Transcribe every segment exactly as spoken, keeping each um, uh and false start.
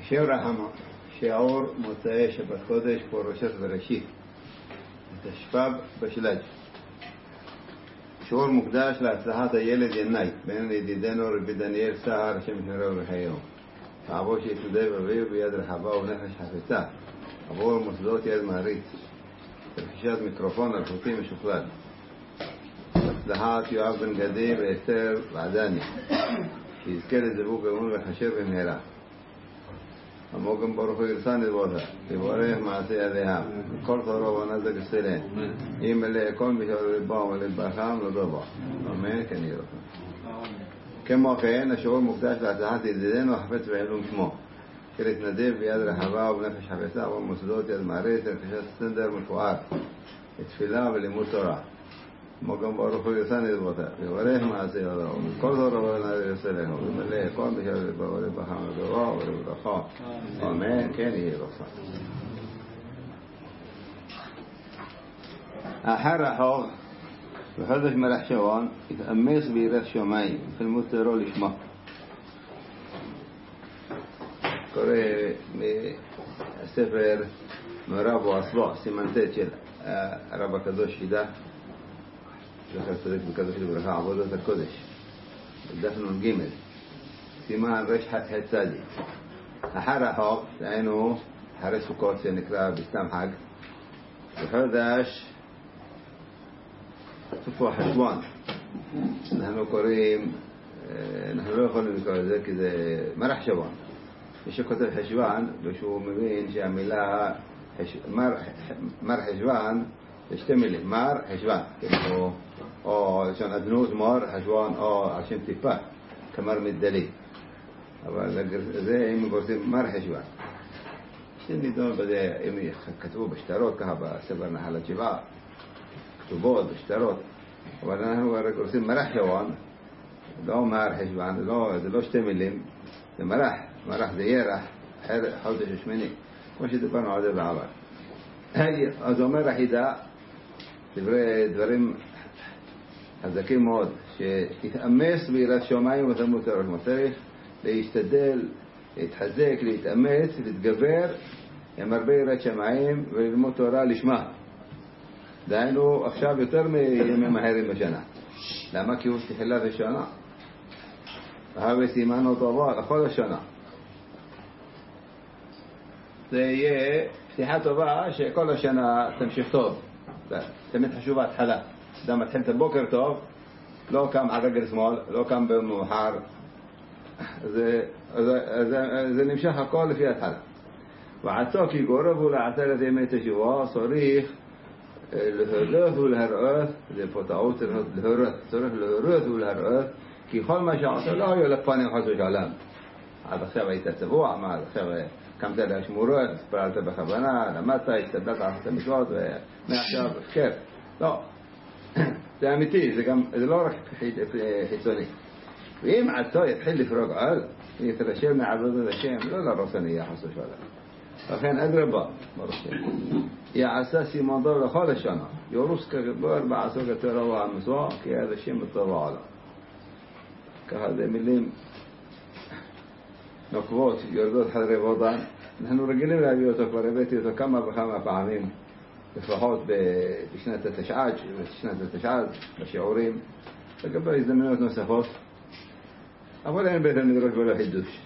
שיעור רחמה, שיעור מוצאי שבת קודש פרשת בראשית, תשפ"ב בשל"ג. שיעור מוקדש להצלחת הילד ינאי, בן ידידנו רבי דניאל סהר, השם ישמרהו בחייהו. ועבור שיסודי ואביהו ביד רחבה ונפש חפצה, עבור מוסדות יד מעריץ, רכישת מיקרופון אלחוטי משוכלל. הצלחת יואב בן גדי ואסתר ועדני, שיזכה לזיווג אמון וחשר במהרה. עמו גם ברוך הוא ירסן לבותה, יבורך מעשה ידיהם, כל תורה ונזק סלן, אם מלא יקום בשביל לבם ולבחם לדובה. אמן, כן יהיה לכם. כמו כן, השיעור מוקדש להצלחת ידידנו החפץ בעילום שמו, של התנדב ביד רחבה ובנפש חפצה ובמוסדות יד מעריץ, רכישת סטנדר מפואר, לתפילה ולימוד תורה. כמו גם ברוך הוא ירסן לבותה, יבורך מעשה ידיהם, כל תורה ונזק סלן, אם מלא יקום בשביל לבם ולבחם לדובה ולבחם. אמן, כן יהיה לכם. אחר החוק בחודש מלך שבעון התאמץ ביראת שמיים פילמו תורו לשמה. קורא מהספר מרב ועצבו סימן ט' של הרב הקדוש חידה זכר צדיק וקדוש לברכה, עבודת הקודש, דף נ"ג סימן רש ח' צדיק. אחר החוק, דהיינו אחרי סוכות שנקרא בסתם חג, בחודש סופו חשוון, אנחנו קוראים, אנחנו לא יכולים לקרוא את זה כי זה מרח שבעון. מי שכותב חשוון, ושהוא מבין שהמילה מר, מר חשוון זה שתי מילים, מר חשוון, כאילו, או לשון אדנוז מר חשוון, או על שם טיפה כמר מדלי, אבל זה אם גורסים מר חשוון. שנידון בזה, אם כתבו בשטרות ככה בספר נחלת שבעה, כתובות בשטרות, אבל אנחנו רק עושים מרח שבעון, לא מר חשוון, זה לא שתי מילים, זה מרח, מרח זה ירח, חודש השמיני, כמו שדיברנו על זה בעבר. אז אומר החידה, דברי דברים חזקים מאוד, שתתאמץ ביראת שמיים ותלמוד תורה, צריך להשתדל, להתחזק, להתאמץ, להתגבר עם הרבה יראת שמיים וללמוד תורה לשמה. דהיינו עכשיו יותר מימים מהרים בשנה. למה? כי הוא תחילת השנה, והווה סימנו טובה לכל השנה. זה יהיה פתיחה טובה שכל השנה תמשיך טוב. זה תמיד חשוב ההתחלה. אדם מתחיל את הבוקר טוב, לא קם על רגל שמאל, לא קם במאוחר, זה, זה, זה, זה נמשך הכל לפי ההתחלה. ועצו כי גורבו לעשרת ימי תשובה, צריך להורות ולהראות, זה פה טעות, להורות, צריך להורות ולהראות, כי כל מה שעושה לא היו לפנים חס ושלום. עד עכשיו היית צבוע, מה, עד עכשיו קמת להשמורות, הספרלת בכוונה, למדת, השתדלת לעשות המצוות, ומעכשיו, כן, לא. זה אמיתי, זה גם, זה לא רק חיצוני. ואם עתו יתחיל לפרוג על, יתרשם מעבודת השם, לא לרוסני יחס ושלום. לכן אדרבה, ברוך יעשה סימן דור לכל השנה, יורוס כגבור בעשו כתורה והמצווה, כי עד השם מטבע עליו. ככה זה מילים נוקבות, יורדות חדרי ודן. אנחנו רגילים להביא אותו, כבר הבאתי אותו כמה וכמה פעמים, לפחות בשנת התשע"ד, בשנת התשע"ד, בשיעורים, לגבי הזדמנויות נוספות. אבל אין בית המדרש ולא חידוש.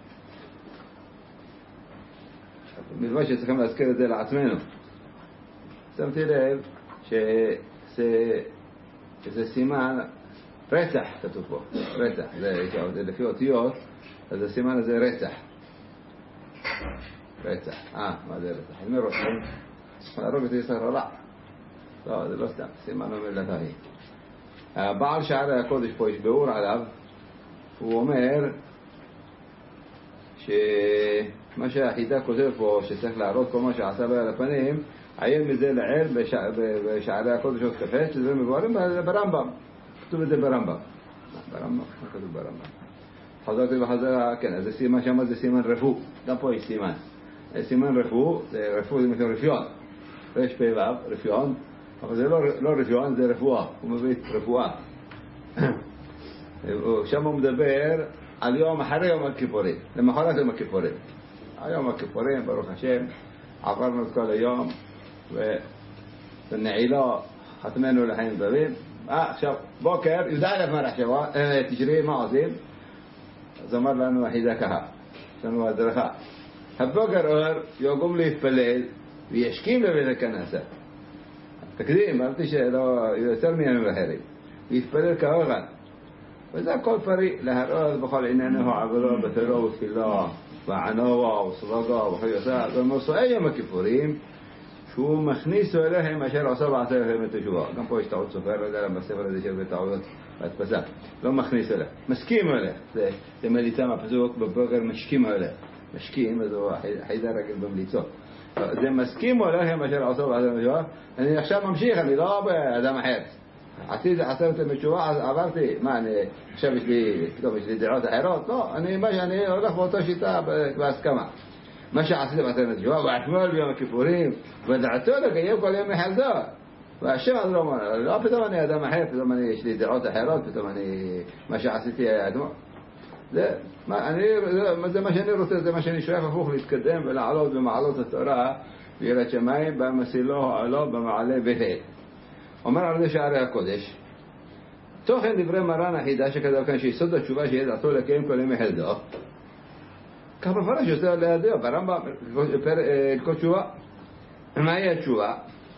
מלבד שצריכים להזכיר את זה לעצמנו. שמתי לב שזה סימן רצח כתוב פה, רצח, זה לפי אותיות, אז הסימן הזה רצח. רצח, אה, מה זה רצח? אני אומר, להרוג את יסר הרע. לא, זה לא סתם, סימן המלאכה היא. הבעל שערי הקודש פה יש ביאור עליו, הוא אומר שמה שהחידה כותב פה, שצריך להראות כל מה שעשה בה על הפנים, עיין מזה לעיל בשערי הקודש עוד כפת, שזה מבוארים ברמב"ם. כתוב את זה ברמב"ם. ברמב"ם? מה כתוב ברמב"ם? חזרתי בחזרה, כן, אז זה סימן שם, זה סימן רפוא. גם פה יש סימן. סימן רפוא, רפוא זה مثل רפיון. רש פי ואב, רפיון. אבל זה לא רפיון, זה רפואה. הוא מביא רפואה. שם הוא מדבר על יום אחרי יום הכיפורים, למחרת יום הכיפורים. היום הכיפורים, ברוך השם, עברנו את כל היום, ובנעילה חתמנו לחיים טובים. אה, עכשיו, בוקר, יודע אלף מרח שבוע, תשרי, מה עושים? אז אמר לנו החידה ככה, יש לנו הדרכה. הבוקר אור, יقوم להתפלל, וישכים בבית הכנסה. תקדים, אמרתי שלא יותר מימים אחרים. ויתפלל כאורן. וזה הכל פרי, להראות בכל עניינו עבודו בתורה ותפילה, וענווה וסדקה וחיותה. במסועי יום הכיפורים, שהוא מכניס אליהם אשר עשה בעשה לכם את התשובה. גם פה יש טעות סופר, לא יודע למה בספר הזה של טעויות בהדפסה. לא מכניס אליהם. מסכים אליהם. זה, זה מליצה מהפסוק בבוקר משכים אליהם. משכים, אז הוא חידה רגיל במליצות. זה מסכים אליהם אשר עשה בעשה לכם את התשובה. אני עכשיו ממשיך, אני לא באדם אחר. עשיתי, עשיתי בתשובה, עברתי, מה, אני, עכשיו יש לי, פתאום יש לי דעות אחרות? לא, אני, מה שאני הולך באותה שיטה בהסכמה. מה שעשיתי בעשיתי בתשובה, ואתמול ביום הכיפורים, ודעתו לקיים כל יום מחלדו. והשם אז לא אומר, לא פתאום אני אדם אחר, פתאום אני, יש לי דעות אחרות, פתאום אני, מה שעשיתי אתמול. זה, מה, אני, זה, זה מה שאני רוצה, זה מה שאני שואף הפוך להתקדם ולעלות במעלות התורה, ויראת שמיים, במסילו העלו, במעלה בית. אומר על זה שערי הקודש, תוכן דברי מרן החידה שכתב כאן שיסוד התשובה שידעתו לקיים כל ימי חלדו, כך בפרש יוצא לידו, ברמב"ם, כל תשובה. מהי התשובה?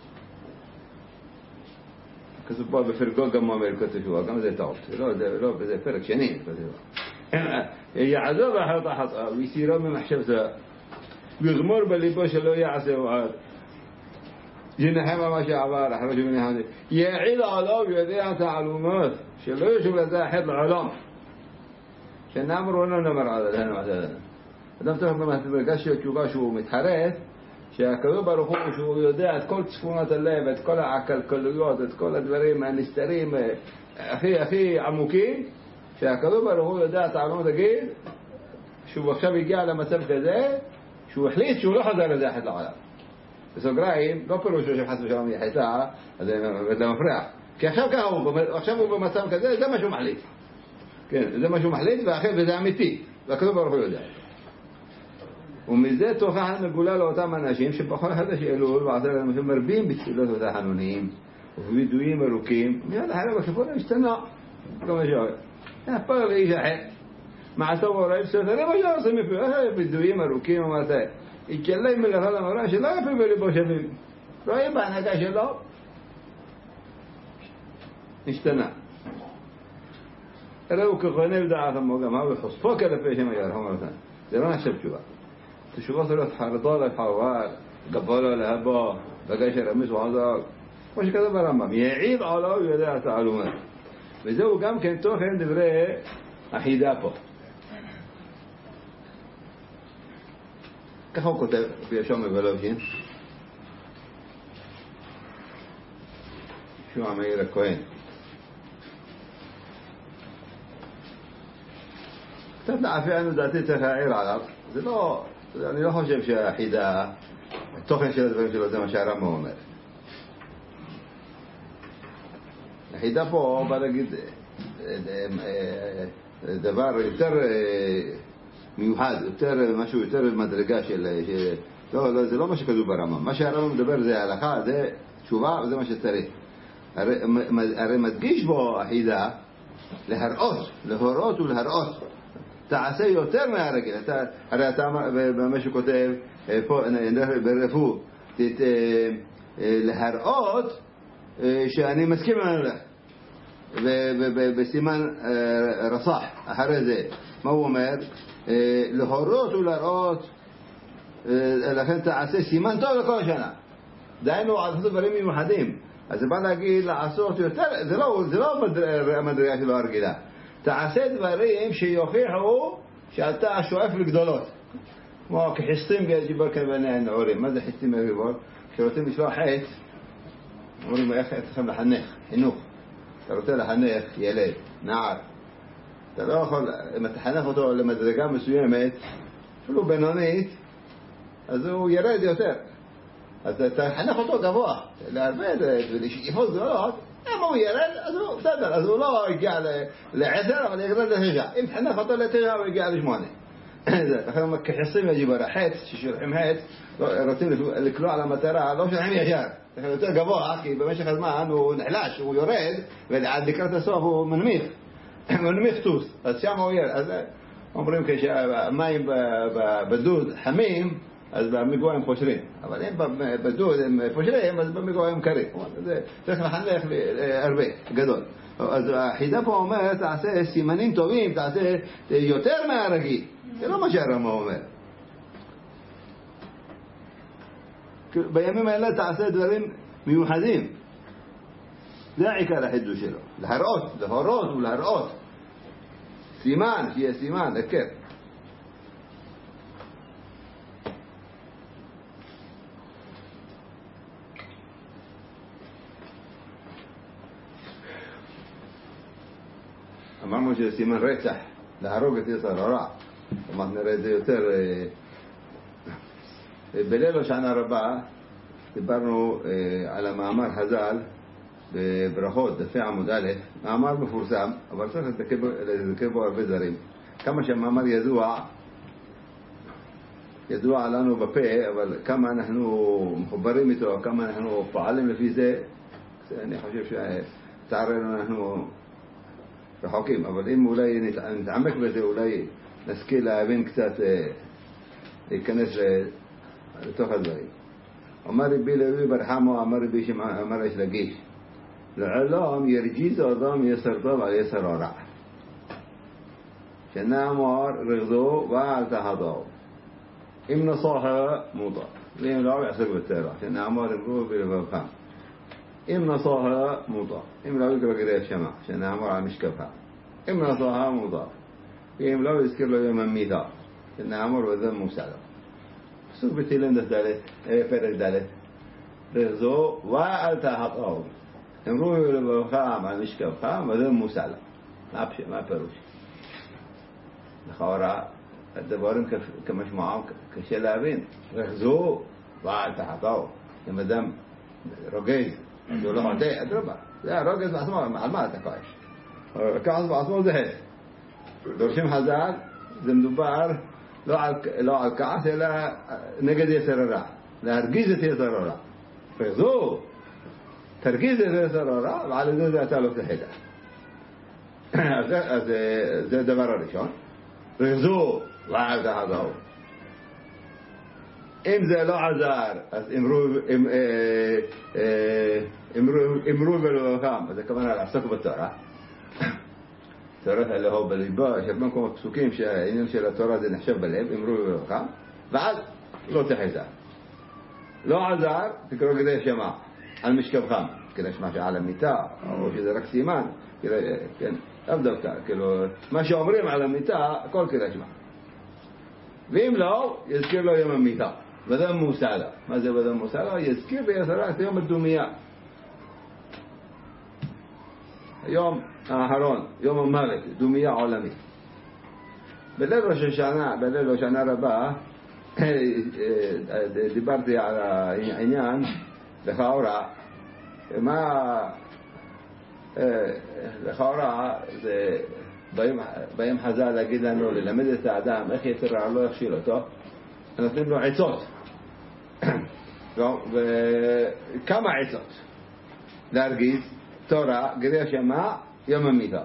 כתוב פה בפרקו גם אומר כל תשובה, גם זה טעות, לא, זה פרק שני, יעזוב אחרת החטאה, ויסירו ממחשבתו, ויגמור בליבו שלא יעשה עוד. ינחם מה שעבר, אחרי שמנחם זה. יעיל עליו ויודע תעלומות, שלא ישוב לזה אחר לעולם. שנאמרו לא נאמר על זה, נאמר על זה. אדם צריך במרכז של תשובה שהוא מתחרט, שהקדוש ברוך הוא שהוא יודע את כל צפונות הלב, את כל הכלכלויות, את כל הדברים הנסתרים הכי הכי עמוקים, שהקדוש ברוך הוא יודע תעלומות, תגיד, שהוא עכשיו הגיע למצב כזה, שהוא החליט שהוא לא חזר לזה אחר לעולם. בסוגריים, לא פירושו שחס ושלום יחייתה, אז זה מפריע. כי עכשיו ככה הוא, עכשיו הוא במצב כזה, זה מה שהוא מחליט. כן, זה מה שהוא מחליט, וזה אמיתי. והכתוב ברוך הוא יודע. ומזה תוכח מגולה לאותם אנשים, שבכל חדש אלול, ועשר להם מרבים בתפילות ותחנונים, ובבידויים ארוכים, מיד אחרי בכיפורים השתנה. כמו שאומר. הפער לאיש אחר. מעשו וראי בסדר, זה מה שלא עושים מפיו. בידויים ארוכים, אמרת, התגלה מלאכה למראה שלא יפה בליבו שווים. רואים בהנהגה שלו, השתנה. ראו ככהני בדעת המוגם, הוא חושפו כלפי שם ירחם אותן. זה לא נחשב תשובה. תשובה זה לא תחרדו לחרואר, גבולו להבו, בגשר רמיס ועזר, כמו שכתוב ברמב"ם, יעיד עליו ויודע תעלומה. וזהו גם כן תוכן דברי החידה פה. ככה הוא כותב בישום ובלובשין, שהוא המאיר הכהן. קצת לעפיין לדעתי צריך להעיר עליו, זה לא, אני לא חושב שהחידה, התוכן של הדברים שלו זה מה שהרמב"ם אומר. החידה פה בא להגיד דבר יותר מיוחד, יותר משהו יותר מדרגה של, לא, לא, זה לא מה שכתוב ברמב"ם. מה שהרמב"ם מדבר זה הלכה, זה תשובה וזה מה שצריך. הרי, הרי מדגיש בו החידה להראות, להורות ולהראות. תעשה יותר מהרגל. אתה, הרי אתה במה שכותב פה ברפוא, להראות שאני מסכים עם המלך. ובסימן רסח, אחרי זה, מה הוא אומר? להורות ולהראות, לכן תעשה סימן טוב לכל השנה. דהיינו, לעשות דברים מיוחדים. אז זה בא להגיד לעשות יותר, זה לא, זה לא המדרגה שלו הרגילה. תעשה דברים שיוכיחו שאתה שואף לגדולות. כמו כחיסטים גיבור כבני הנעורים. מה זה חיסטים גיבור? כשרוצים לשלוח חץ, אומרים איך צריכים לחנך, חינוך. אתה רוצה לחנך ילד, נער. אתה לא יכול, אם אתה חנך אותו למדרגה מסוימת, אפילו בינונית, אז הוא ירד יותר. אז אתה חנך אותו גבוה, להרבה ולשאיפות גדולות, אם הוא ירד, אז הוא בסדר, אז הוא לא הגיע לעשר, אבל ירד לתשע. אם תחנך אותו לתשע, הוא הגיע לשמונה. לכן כחסים יג'יב הרחץ, ששולחים חץ, רוצים לקלוע על המטרה, לא שולחים ישר. זה יותר גבוה, כי במשך הזמן הוא נחלש, הוא יורד, ועד לקראת הסוף הוא מנמיך, מנמיך טוס. אז שם הוא ירד. אז אומרים כשהמים בדוד חמים, אז במיגוע הם פושרים. אבל אם בדוד הם פושרים, אז במיגוע הם קרים. צריך לחנך הרבה, גדול. אז החידה פה אומרת, תעשה סימנים טובים, תעשה יותר מהרגיל. זה לא מה שהרמ"א אומר. בימים האלה תעשה דברים מיוחדים. זה העיקר החידוש שלו. להראות, להורות ולהראות. סימן, שיהיה סימן, הכר. אמרנו שזה סימן רצח, להרוג את יצר הרע. כלומר נראה את זה יותר. בליל השנה רבה דיברנו על המאמר חז"ל בברכות, דפי עמוד א', מאמר מפורסם, אבל צריך לזכר בו הרבה דברים. כמה שהמאמר ידוע, ידוע לנו בפה, אבל כמה אנחנו מחוברים איתו, כמה אנחנו פועלים לפי זה, אני חושב שתערנו אנחנו רחוקים, אבל אם אולי נתעמק בזה, אולי נשכיל להבין קצת, להיכנס לתוך הדברים. אמר רבי לוי ברחמו, אמר רבי שמעון, אמר יש לגיש, לעולם ירגיז אדם יסר טוב על יסר הרע. שנאמר רגזו ואל תהדו. אם נصاها מוטה. ואם לא יעסק בטרח. שנאמר אמרו בלבבכם. אם נصاها מוטה. אם לא יקרא גרי שמע. שנאמר על משקפها. אם נصاها מוטה. ואם לא יזכר לו יום המיתה. שנאמר וזה מוסדה. פסוק בתהילים ד' פרק ד'. רגזו ואל תהדו. אמרו בלבבכם על משקפכם וזה מוסדה. מה הפירוש? לכאורה הדברים כמשמעם קשה להבין. רכזו ואל תחטאו. אם אדם רוגז, אז הוא לא חוטא, אדרבה. זה הרוגז בעצמו, על מה אתה כועס? הכעס בעצמו זה הס. דורשים חז"ל, זה מדובר לא על כעס, אלא נגד יצר הרע. להרגיז את יצר הרע. רכזו, תרגיז את יצר הרע, ועל זה זה אתה לא תחטא. אז זה הדבר הראשון. רכזו ואל תחטאו. אם זה לא עזר, אז אמרו בלבבכם, אז הכוונה לעסוק בתורה. צריך אלוהו בליבו, יש הרבה מקומות פסוקים שהעניין של התורה זה נחשב בלב, אמרו בלבבכם, ואז לא תחטא. לא עזר, תקראו גדי שמע, על משכבכם, כדי שמע שעל המיטה, או שזה רק סימן, כן, אף דווקא, כאילו, מה שאומרים על המיטה, הכל כדי שמע. ואם לא, יזכיר לו יום המיטה. וזה מוסדה. מה זה וזה מוסדה? יזכיר ביסרה את יום הדומיה. היום האחרון, יום המוות, דומיה עולמית. בליל ראש השנה, בליל ראש השנה רבה, דיברתי על העניין, לכאורה, מה, לכאורה, זה באים חז"ל להגיד לנו, ללמד את האדם, איך יצר הרע לא יכשיל אותו, נותנים לו עצות. וכמה עצות? להרגיז, תורה, גרי שמע, יום המיתה.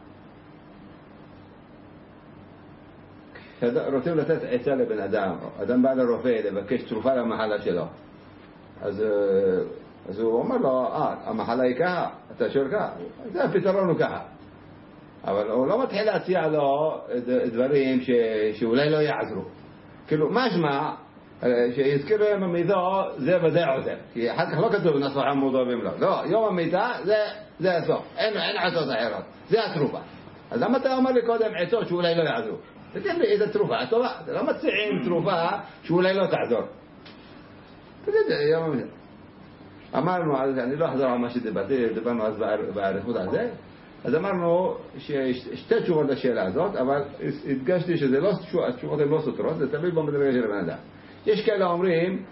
רוצים לתת עצה לבן אדם, אדם בא לרופא לבקש תרופה למחלה שלו. אז, אז הוא אומר לו, אה, המחלה היא ככה, אתה שואל ככה, זה הפתרון הוא ככה. אבל הוא לא מתחיל להציע לו דברים ש... שאולי לא יעזרו. כאילו, משמע, שיזכירו יום המיתה, זה וזה עוזר. כי אחר כך לא כתוב נصاها מוטה ואם לא. לא, יום המיתה זה, זה הסוף. אין, אין עצות אחרות. זה התרופה. אז למה אתה אומר לי קודם עצות שאולי לא יעזרו? תגיד לי איזה תרופה, טובה. אתה לא מציעים תרופה שאולי לא תעזור. תגיד לי, יום המיתה. אמרנו, אני לא אחזור על מה שדיברתי, דיברנו אז בעריכות על זה. אז אמרנו ששתי תשובות לשאלה הזאת, אבל הדגשתי שזה לא, התשובות הן לא סותרות, זה תמיד במדרגה של הבן אדם. יש כאלה אומרים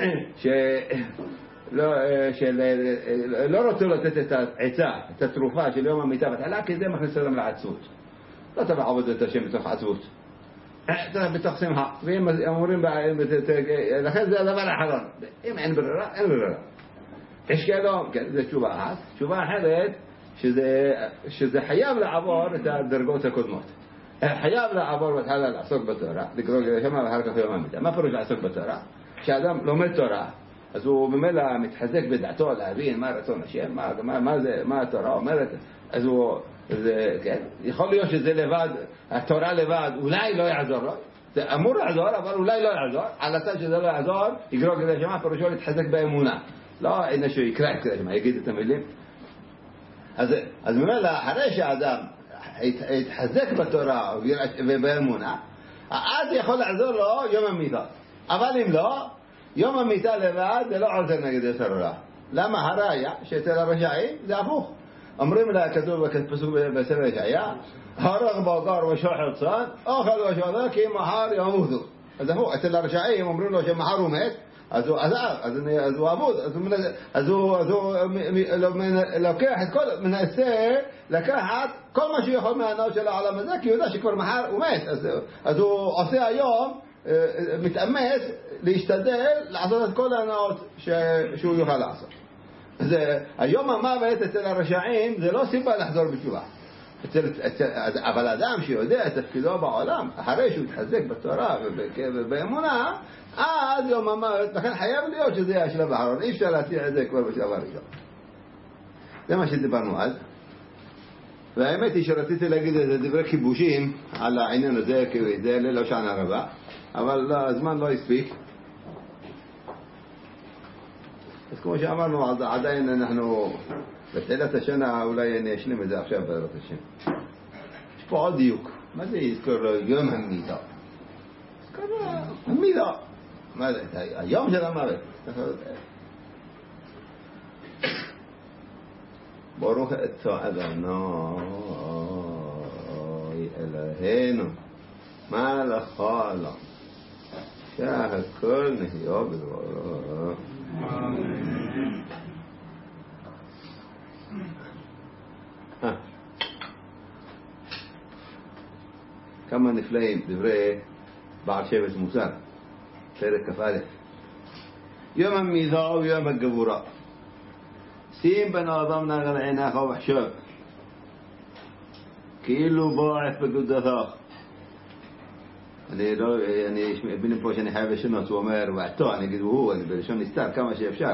שלא, שלא רצו לתת את העצה, את התרופה של יום המיטה בתעלה, כי זה מכניס אותם לעצבות. לא תבע עבוד את השם בתוך עצבות. בתחסימها והם אמורים לכן זה הדבר האחרון אם אין ברירה אין ברירה יש כאלו זה תשובה אחת תשובה אחרת שזה, שזה חייב לעבור את הדרגות הקודמות חייב לעבור בהתחלה לעסוק בתורה לקרוא לשמה ואחר כך יום המיטה מה פירוש לעסוק בתורה? כשאדם לומד תורה אז הוא ממילא מתחזק בדעתו להבין מה רצון השם מה, מה, מה, זה, מה התורה אומרת אז הוא זה, כן? יכול להיות שזה לבד התורה לבד אולי לא יעזור לו זה אמור לעזור אבל אולי לא יעזור על הצד שזה לא יעזור יקרוא כדי לשמה פירושו להתחזק באמונה לא אין שהוא יקרא כדי לשמה יגיד את המילים אז, אז ממילא אחרי שהאדם יתחזק בתורה ובאמונה אז יכול לעזור לו יום המיטה אבל אם לא יום המיטה לבד זה לא עוזר נגד יצר הרע למה הראיה שאצל הרשעים זה הפוך אומרים לה כתוב בפסוק בספר ישעיה הרג בקר ושוחט צאן אוכל ושתה כי מחר ימותו אז הפוך אצל הרשעים אומרים לו שמחר הוא מת אז הוא עזב אז הוא אבוד אז הוא לוקח את כל מנסה לקחת כל מה שיכול מהנאות של העולם הזה כי הוא יודע שכבר מחר הוא מת אז הוא עושה היום מתאמץ להשתדל לעשות את כל הנאות שהוא יוכל לעשות היום המוות אצל הרשעים זה לא סיבה לחזור בתשובה אבל אדם שיודע את תפקידו בעולם אחרי שהוא יתחזק בתורה ובאמונה עד יום המוות לכן חייב להיות שזה יהיה השלב האחרון אי אפשר להציע את זה כבר בשלב הראשון זה מה שדיברנו אז והאמת היא שרציתי להגיד איזה דברי כיבושים על העניין הזה כי זה לא שנה רבה אבל הזמן לא הספיק אז כמו שאמרנו עדיין אנחנו בתחילת השנה אולי אני אשלים את זה עכשיו בעזרת השם יש פה עוד דיוק מה זה יזכור יום המיטה יזכור המיטה מה זה היום של המוות ברוך אתה אדוני אלוהינו מלך העולם שהכל נהיה בדברו כמה נפלאים דברי בעל שבט מוסר פרק כ"א יום המידה ויום הגבורה שים בן האדם נגד עיניך וחשוב כאילו בועט בגדותיך אני לא, אני מבינים פה שאני חייב לשנות הוא אומר ועתו אני אגיד הוא אני בלשון נסתר כמה שאפשר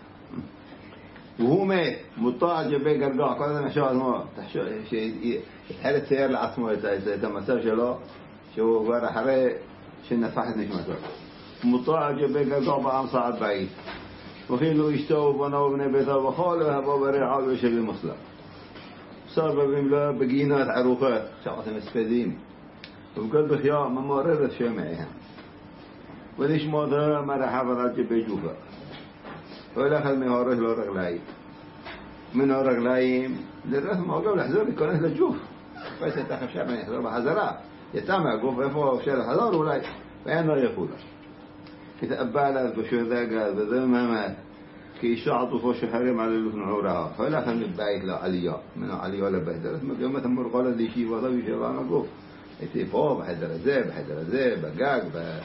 והוא מת מוטע ג'בי גרגע כל הזמן יחשוב עצמו שיתחיל לצייר לעצמו את המצב שלו שהוא כבר אחרי שנפח את נשמתו מוטע ג'בי גרגע בעם סעד בעיד וכאילו אשתו ובנו ובני ביתו וכל והבא ברעל ושבי מסלם סבבים לו בגינת ערוכה שעותם הספדים ובכל בחייה ממוררת שמעיהם ונשמותו מרחב על ג'בי ג'ופה והולך על מהורש לו רגליים מן הרגליים לראות מעוגב לחזור להיכנס לג'וף פס את החפשה ואני אחזור בחזרה יצא מהגוף איפה אפשר לחזור אולי ואין לו יכול התאבא לה בשהדה גז וזה מהמת כי אישה עטופו שחרם על אלוף נעורها והולך על מבית לו עלייה מן העלייה לבית דרך מגמת המורגלת לישיבתו וישיבה מהגוף הייתי פה בחדר הזה בחדר הזה בגג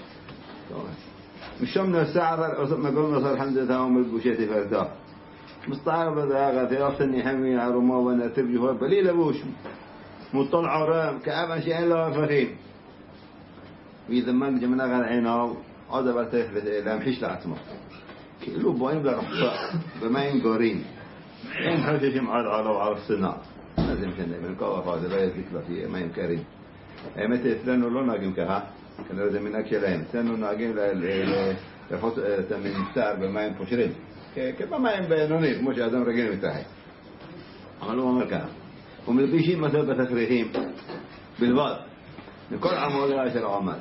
משום נוסע מقول نصر حمدته وملبوشة فرده مستعرب ذاك يفتني حمي عرما ونتر جهور بليل بوش مطلع رام كأبا شيئا له فخيم وإذا ما جمنا غير عينه هذا بتفلت لا محيش لعتمه كله باين برحصة بما ينقرين إن حاجة جمعات على وعلى الصناع لازم كنا من قوة هذا لا يذكر فيه ما ينكرين متى ثانو لو ناقم كها كنا لازم من أكلهم ثانو ناقم لحط من سعر بماء فشرين كبماء بينوني مش آدم رجال متاعي عملوا مركان وملبيشين مثل تخريجين بالبعض لكل عمل عشر عمل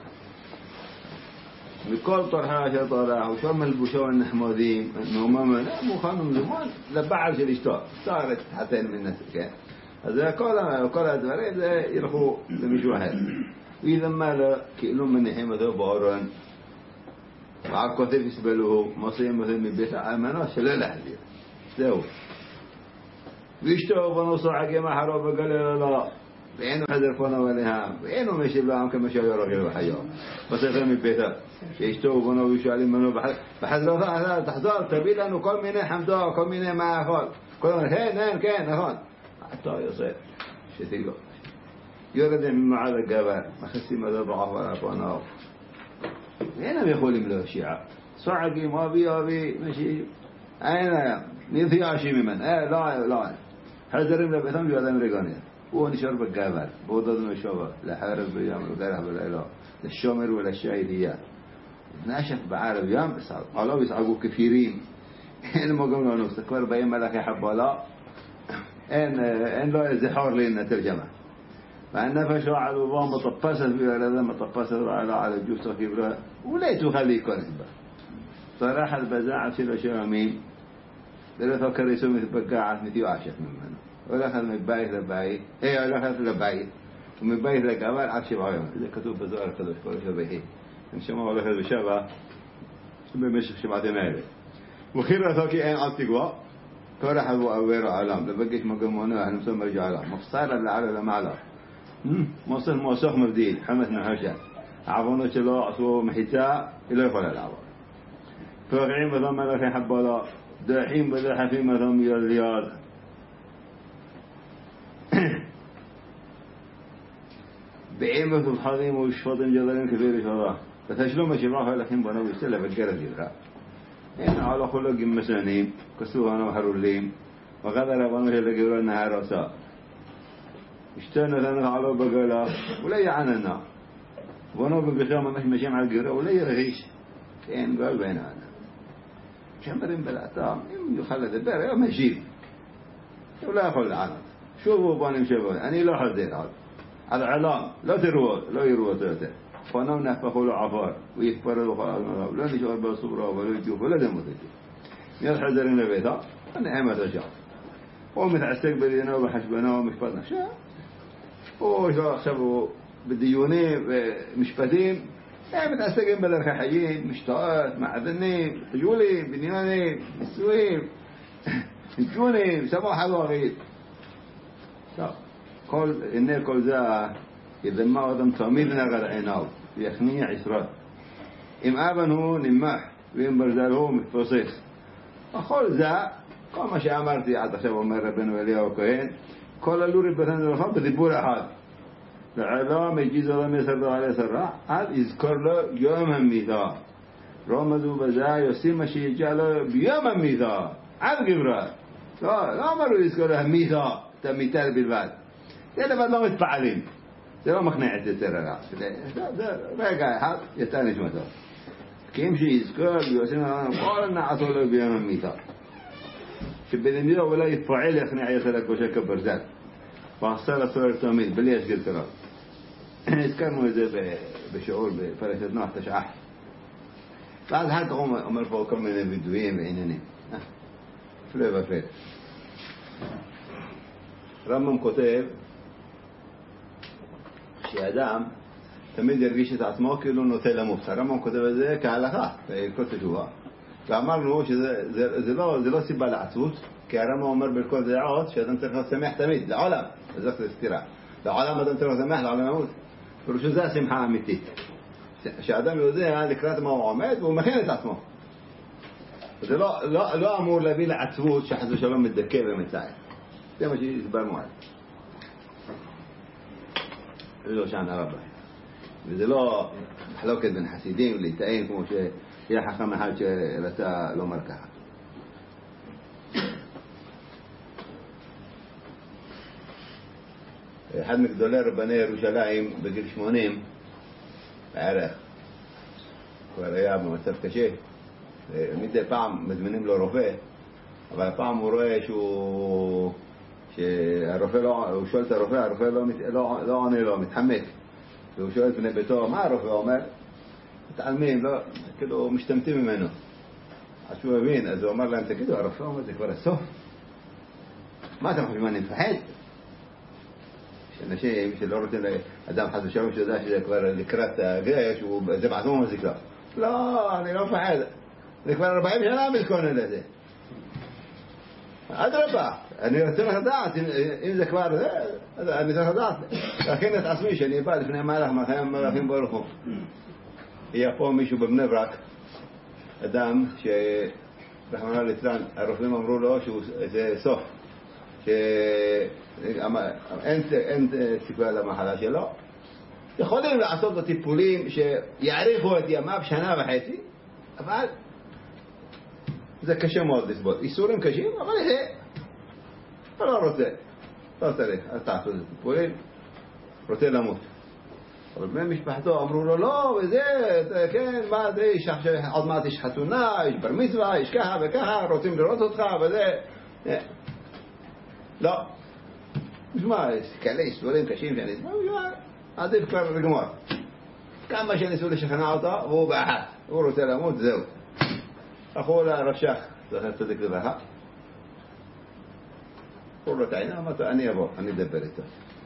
لكل طرح عشر طرح وشرم البشوة النحمودين إنه ما لا مو خانم زمان لبعض شيء اشتاق صارت حتى من الناس كان هذا كلام كلام دبرة يرخو لمشوهات وإذا ما لا كلهم من نحيم ذو باران وعكوته يسبلوه مصير مثل من بيت عمنا شلا لحدي ذو ويشتوا بنص عجمة حرب قال لا ואינו חזר פונו אליהם, ואינו משיב להם כמה שהיו רגל וחיו. בספר מביתו, שאשתו ובנו ושואלים ממנו בחזרתו, תחזור, תביא לנו כל מיני חמדו, כל מיני מאכול. כל מיני, כן, כן, כן, נכון. אתה יוסף, שתיגו. יורד ממעל הגבר, מכסים את הברעף והפונו. ואינם יכולים להושיע. צועקים, אבי, אבי, משי. אין היה, נתייאשים ממנו. אה, לא, לא. חזרים לביתם ויודעים רגעניה. הוא נשאר בגבר, הוא דוד משובע, לחרב ביום ולגרח בלילה, לשומר ולשעירייה. נשף בערב יום, עלו יסעגו כפירים. אין מוגם לנו, כבר באים מלאכי חבלה, אין לו איזה חור לי נתרגמה. והנפש על ובו מטפסת בילדה, מטפסת על הג'וסה כברה, אולי תוכל להיכנס בה. صراحة البزاعة في الأشياء لا تفكر يسوي متبقعة متيواشف منه ولا أخذ من بايت لبايت إيه ولا أخذ لبايت ومن بايت لقبال عشي بعيون إذا كتب بزار كذا كل شبهه إن شاء الله ولا أخذ بشبه بمشي شبعتين عيله وخير ثاكي أين عطيقوا فرح أبو أوير علام لبقيت مقامونه إحنا مسمى رجاله مفصال اللي على لما على مصر موسوخ مبديل حمتنا هشا عفونو شلو عصو محيطا إلا يخل العوار فاقعين بذا ملكي حبالا داحين بذا حفيمة ذمي الرياض بعيمة الحظيم وشفاطين جدارين كثير شراء فتشلوم شبراها لكن بنو يستلع بالجرد جدراء يعني على خلق مسانيم كسوهانا وحروليم وغدر بنو جدار جبراء النهار رساء اشتانا ذنك على بقالا ولا يعننا بنو بقشامة مش مشيم على الجراء ولا يرغيش كين قال بيننا كمرين بالأطام يخلد البير يوم يجيب ولا يخل العالم شوفوا بانم شوفوا أني لا حذير هذا هذا علام لا تروى لا يروى ثلاثة فنام نفخوا له عفار ويكبروا خلاص لا نشوف بالصبر ولا يجوف ولا دم تجوف يحذرين البيتا النعمة رجع ومتعسك بدينا وبحسبنا ومشبطنا شاء وشو خسبوا بالديونين مشبطين يعني متعسكين بالرخحيين مشتاقات معدنين حجولين بنيانين مسوين جونين سماحة واغيد كل إنه كل ذا إذا ما أدم تاميلنا غير عيناو يخني عسرات إم أبن هو نماح وإم برزال هو متفصيص أخول ذا قام شيء عمرتي عطا شبه مرة بين وليه وكهين كل اللوري بثان الخط بذبور أحد العلام يجيز الله يسرده عليه سرع هذا يذكر له يوم الميثاق رمزوا بذا يسيم شيء جاله بيوم الميثاق عاد قبره لا لا مروا يذكر له ميثاق تميتال بالبعد يعني بعد ما متفعلين ده ما خناعة السرع ده ده رجع حد يتاني شو مثلا كيم شيء يذكر يسيم قال إن عصوا بيوم الميثاق شبه ذي ولا يتفعل يخناع يسرق وشك برزات فحصل صور تامين بليش قلت له كانوا إذا بشعور بفرشتنا احتشعح بعد حتى هم أمر فوق من الفيديوين بيننا فلو بفير رمم كتاب شي أدام تميد يرجيش تعتمه كيلو نوتيلا مفتر رمم كتاب ذي كعلاقة كنت جوا فعمرنا زي زي زي سيبا العتوت كرم عمر بالكل ذي عاد شهدم ترخص سمح تميد العالم ذكر استراع العالم بدن ترخص سمح العالم يموت فرشو ذا سمحة ميتيت شهدم يوزيها ذكرات ما هو عماد ومخينة تعتمه لا لا لا أمور لبي العتوت شحذو شباب متذكرة متساعد ده ما شيء يسبر معي إذا شان ربه إذا لا حلوكة بن حسيدين واللي تأين كم شيء يا حكم حاجة لتا لو مركها حد من دولار بني يروشلايم بقير شمونيم عرق ورياب ومسافة شيء مدة طعم مزمنين له رفاه אבל פעם הוא רואה שהוא שהרופא לא, הוא שואל את הרופא, הרופא לא, לא, לא עונה לו, מתחמק והוא שואל את בני ביתו, מה הרופא אומר? מתעלמים, לא, כאילו משתמטים ממנו עד שהוא מבין, אז הוא אומר להם, תגידו, הרופא אומר, זה כבר הסוף מה אתם חושבים, אני מפחד? שאנשים שלא רוצים לאדם חד ושלום שיודע שזה כבר לקראת הגרש, זה בעצמו מזיקה לא, אני לא מפחד זה כבר ארבעים שנה מתכונן לזה אדרבה, אני רוצה לדעת, אם זה כבר זה, אני צריך לדעת, להכין את עצמי שאני בא לפני המלך, מלכים ברוך הוא. היה פה מישהו בבני ברק, אדם שרחמנא ליצלן, הרופאים אמרו לו שזה סוף, שאין סיכוי למחלה שלו, יכולים לעשות לו טיפולים שיעריכו את ימיו שנה וחצי, אבל זה קשה מאוד לסבול. איסורים קשים, אבל זה לא רוצה, לא צריך, אז תעשו את טיפולים, רוצה למות. אבל בני משפחתו אמרו לו, לא, וזה, כן, מה זה, עוד מעט יש חתונה, יש בר מצווה, יש ככה וככה, רוצים לראות אותך, וזה, לא. משמע, יש כאלה איסורים קשים שאני אסבול, עדיף כבר לגמור. כמה שניסו לשכנע אותו, והוא באחת, הוא רוצה למות, זהו. אחו לרשך, זכר צדיק לברכה. הוא לא טעינה, אמרתי, אני אבוא, אני אדבר איתו.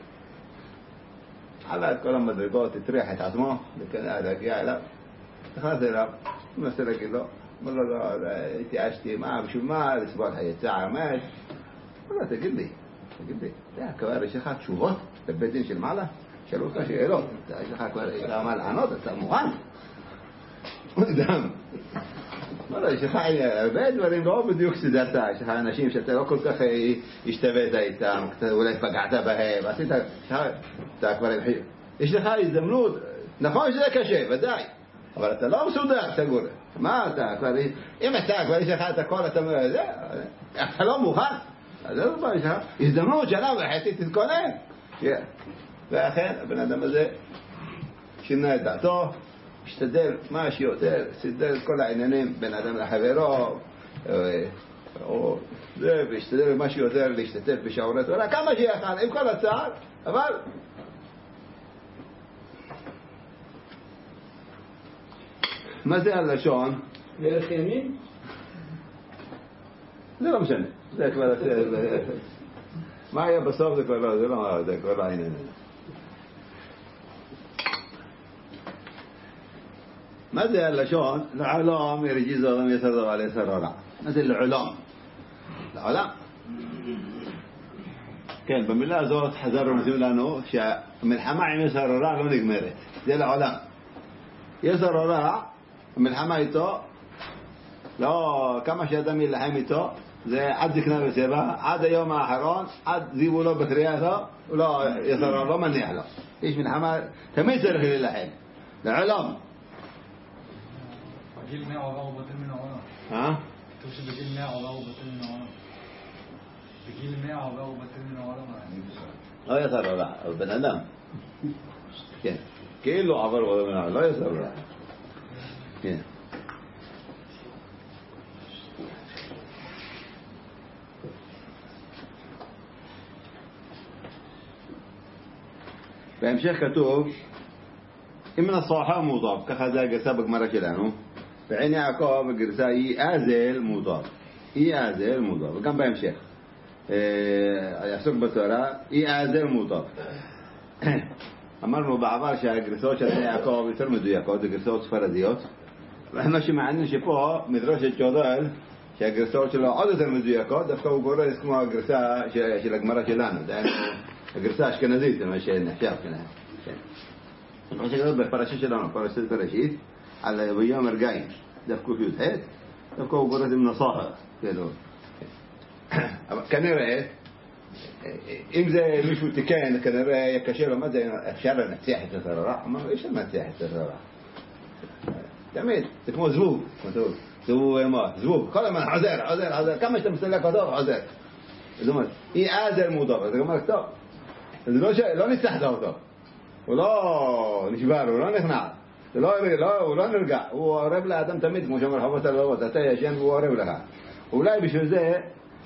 עלה את כל המדרגות, הטריח את עצמו, להגיע אליו. נכנס אליו, הוא מנסה להגיד לו, אמר לו, לא, התייאשתי, מה, בשביל מה, לסבול חיי צער, מה? אמר לו, תגיד לי, תגיד לי, זה כבר יש לך תשובות לבית דין של מעלה? שאלו אותך שאלות, יש לך כבר מה לענות, אתה מוכן? הוא נדם. יש לך הרבה דברים לא בדיוק סדרת, יש לך אנשים שאתה לא כל כך השתבאת איתם, אולי פגעת בהם, עשית, אתה כבר, יש לך הזדמנות, נכון שזה קשה, ודאי, אבל אתה לא מסודר, סגור. מה אתה כבר, אם אתה כבר יש לך את הכל, אתה לא מוכן, אז זה לא יש לך הזדמנות שנה וחצי, תתכונן. ואכן, הבן אדם הזה שינה את דעתו, השתדל מה שיותר, השתדל את כל העניינים בין אדם לחברו, או זה, והשתדל מה שיותר להשתתף בשעורי תורה, כמה שיחד, עם כל הצער, אבל מה זה הלשון? דרך ימין? זה לא משנה, זה כבר, מה היה בסוף זה כבר לא, זה לא, זה כבר לא העניין. מה זה הלשון? לעולם ירגיז עולם יסר דבר יסר עולם. מה זה לעולם? לעולם. כן, במילה הזאת חזרנו נשים לנו שהמלחמה עם יסר עולם לא נגמרת. זה לעולם. יסר עולם, המלחמה איתו, לא, כמה שאדם ילחם איתו, זה עד זקנה ושבע, עד היום האחרון, עד זיבו לו בקריאתו, הוא לא, יסר עולם לא מניח לו. יש מלחמה, תמיד צריך להילחם. לעולם. בגיל מאה עבר ובטל מן העולם. אה? כתוב שבגיל מאה עבר ובטל מן העולם. בגיל מאה עבר ובטל מן העולם. לא יסר עולם, אבל בן אדם. כן. כאילו עבר ובטל מן העולם, לא יסר עולם. כן. בהמשך כתוב, אם נصاحة مضاف, ככה זה הגרסה בגמרא שלנו. בעין יעקב הגרסה היא אזל מודף, היא אזל מודף, וגם בהמשך יעסוק בתורה היא אזל מודף. אמרנו בעבר שהגרסאות של עין יעקב יותר מדויקות, זה גרסאות ספרדיות, ומה שמעניין שפה מדרשת ג'ודל שהגרסאות שלו עוד יותר מדויקות, דווקא הוא גורס כמו הגרסה של הגמרא שלנו, הגרסה האשכנזית, זה מה שנחשב שלהם. מה שכתוב בפרשה שלנו, פרשת בראשית, על ויאמר גיא, דווקא י"ח, דווקא הוא גורס עם נصاحة, כאילו. אבל כנראה, אם זה מישהו תיקן, כנראה יהיה קשה לו, מה זה, אפשר לנצח את יסר הרע? אמרנו, אי אפשר לנצח את יסר הרע. תמיד, זה כמו זבוב, זבוב מה? זבוב, כל הזמן עוזר, עוזר, עוזר, כמה שאתה מסתלק אותו, עוזר. זאת אומרת, היא עזר מודף, אז אומר, טוב, לא ניצחת אותו. הוא לא נשבר, הוא לא נכנע, הוא לא נרגע, הוא עורב לאדם תמיד, כמו שאומר חובות הלוות, אתה ישן והוא עורב לך. אולי בשביל זה,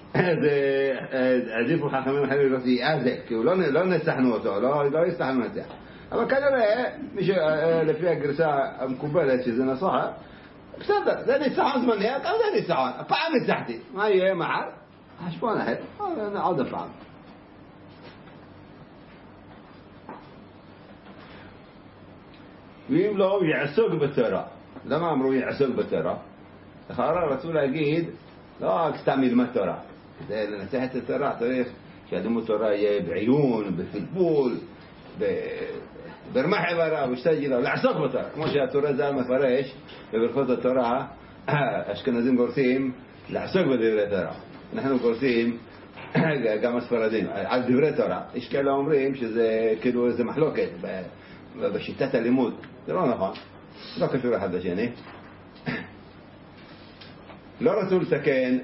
עדיפו חכמים אחרים לא תיעזק, כי לא נצחנו אותו, לא הצלחנו לנצח. אבל כנראה, לפי הגרסה המקובלת שזה נصاحة, בסדר, זה ניצחון זמני, גם זה ניצחון, הפעם ניצחתי, מה יהיה מחר? חשבון אחר, עוד הפעם. ואם לא, יעסוק בתורה. למה אמרו יעסוק בתורה? אחרי רצו להגיד, לא סתם ילמד תורה. כדי לנצח את התורה צריך שהלימוד תורה יהיה בעיון, בפלפול, ברמח עברה, בשתג'ילה, לעסוק בתורה. כמו שהתורה ז"ל מפרש בברכות התורה, אשכנזים גורסים לעסוק בדברי תורה. אנחנו גורסים גם הספרדים על דברי תורה. יש כאלה אומרים שזה כאילו איזה מחלוקת בשיטת הלימוד. זה לא נכון, לא קשור אחד לשני. לא רצו לתקן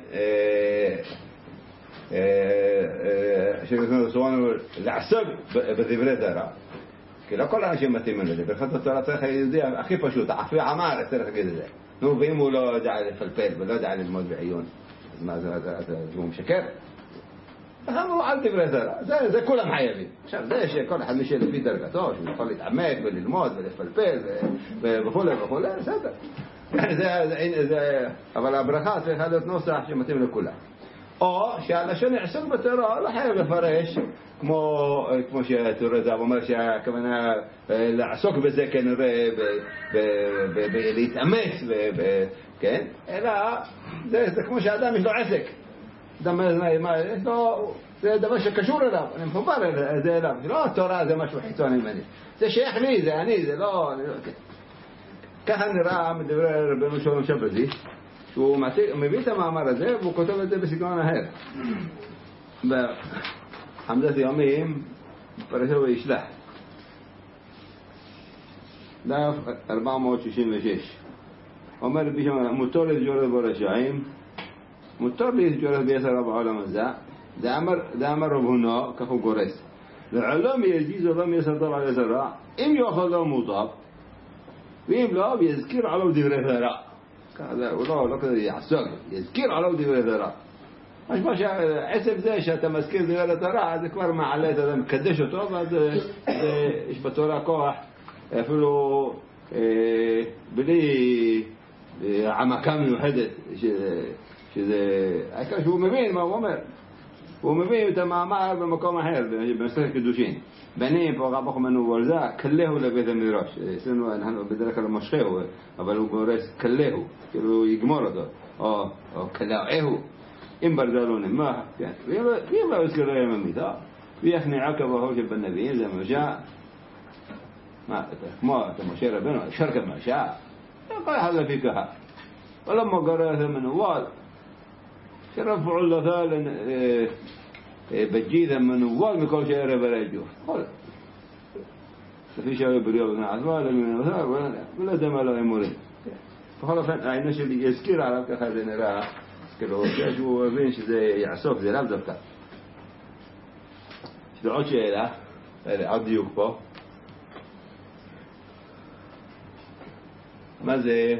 שנתנו לסורנו לעסוק בדברי תורה, כי לא כל האנשים מתאימים לזה. ברכות התורה צריך היהודי הכי פשוט, אפילו עמר צריך להגיד את זה. נו, ואם הוא לא יודע לפלפל ולא יודע ללמוד בעיון, אז מה זה, הוא משקר? אנחנו על דברי תורה, זה, זה כולם חייבים. עכשיו זה שכל אחד משל לפי דרגתו, שהוא יכול להתעמק וללמוד ולפלפל וכו' וכו', בסדר. זה, זה, זה, אבל הברכה צריכה להיות נוסח שמתאים לכולם. או שהלשון יעסוק בתורה לא חייב לפרש כמו, כמו שהתורה זה אומר שהכוונה לעסוק בזה כנראה להתאמץ, כן? אלא זה, זה כמו שאדם יש לו עסק. זה דבר שקשור אליו, אני מחובר זה אליו. זה לא התורה זה משהו חיצוני ממני, זה שייך לי, זה אני, זה לא... ככה נראה מדברי רבנו שלום שבזי, שהוא מביא את המאמר הזה והוא כותב את זה בסגנון אחר. בחמדת ימים בפרשת וישלח, דף ארבע מאות שישים ושש, אומר רבי שמעון, מותר להתגורר ברשעים, מותר להתגורר ביסר בעולם הזה. זה אמר רב הונא, כך הוא גורס, לעולם יזיז עולם יסר טוב על יסר רע, אם יאכל לו מוטב, ואם לא, יזכיר עליו דברי תורה. הוא לא, לא כזה יעסוק, יזכיר עליו דברי תורה. משמע שעצם זה שאתה מזכיר דברי תורה, זה כבר מעלה את זה, מקדש אותו, ואז יש בתורה כוח, אפילו בלי עמקה מיוחדת, שזה, העיקר שהוא מבין מה הוא אומר. הוא מביא את המאמר במקום אחר, במסכת קידושין. בנים, פה רב חמנו ורזה, כלהו לבית המדרש. אצלנו אנחנו בדרך כלל משכהו, אבל הוא גורס כלהו, כאילו הוא יגמור אותו. או, או כלאהו, אם ברזלו נמח, כן. ואם לא יזכר להם המידה, ויחני עקב ההוא של בנביאים, זה משה, מה, כמו אתה משה רבנו, אפשר כמשה, כל אחד לפי ככה. ולמה גורס המנוול, שרפעו לזה בג'ידה מנוול מכל שערב הרג'וף. לפי שהיו בריאו בני עזבה, למנוותר, ולא יודע מה לא אמורים. בכל אופן, העניין שלי יזכיר עליו ככה זה נראה, כאילו, שהוא מבין שזה יעסוק, זה לאו דווקא. יש לו עוד שאלה, עוד דיוק פה. מה זה?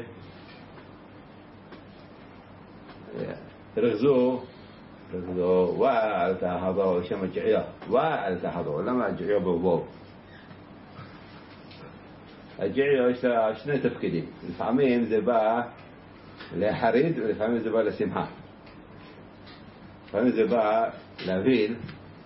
רחזו, רחזו, ואל תחדו, שם הג'עיה, ואל תחדו, למה הג'עיה בבוב? הג'עיה יש לה שני תפקידים, לפעמים זה בא להחריד ולפעמים זה בא לשמחה. לפעמים זה בא להבין,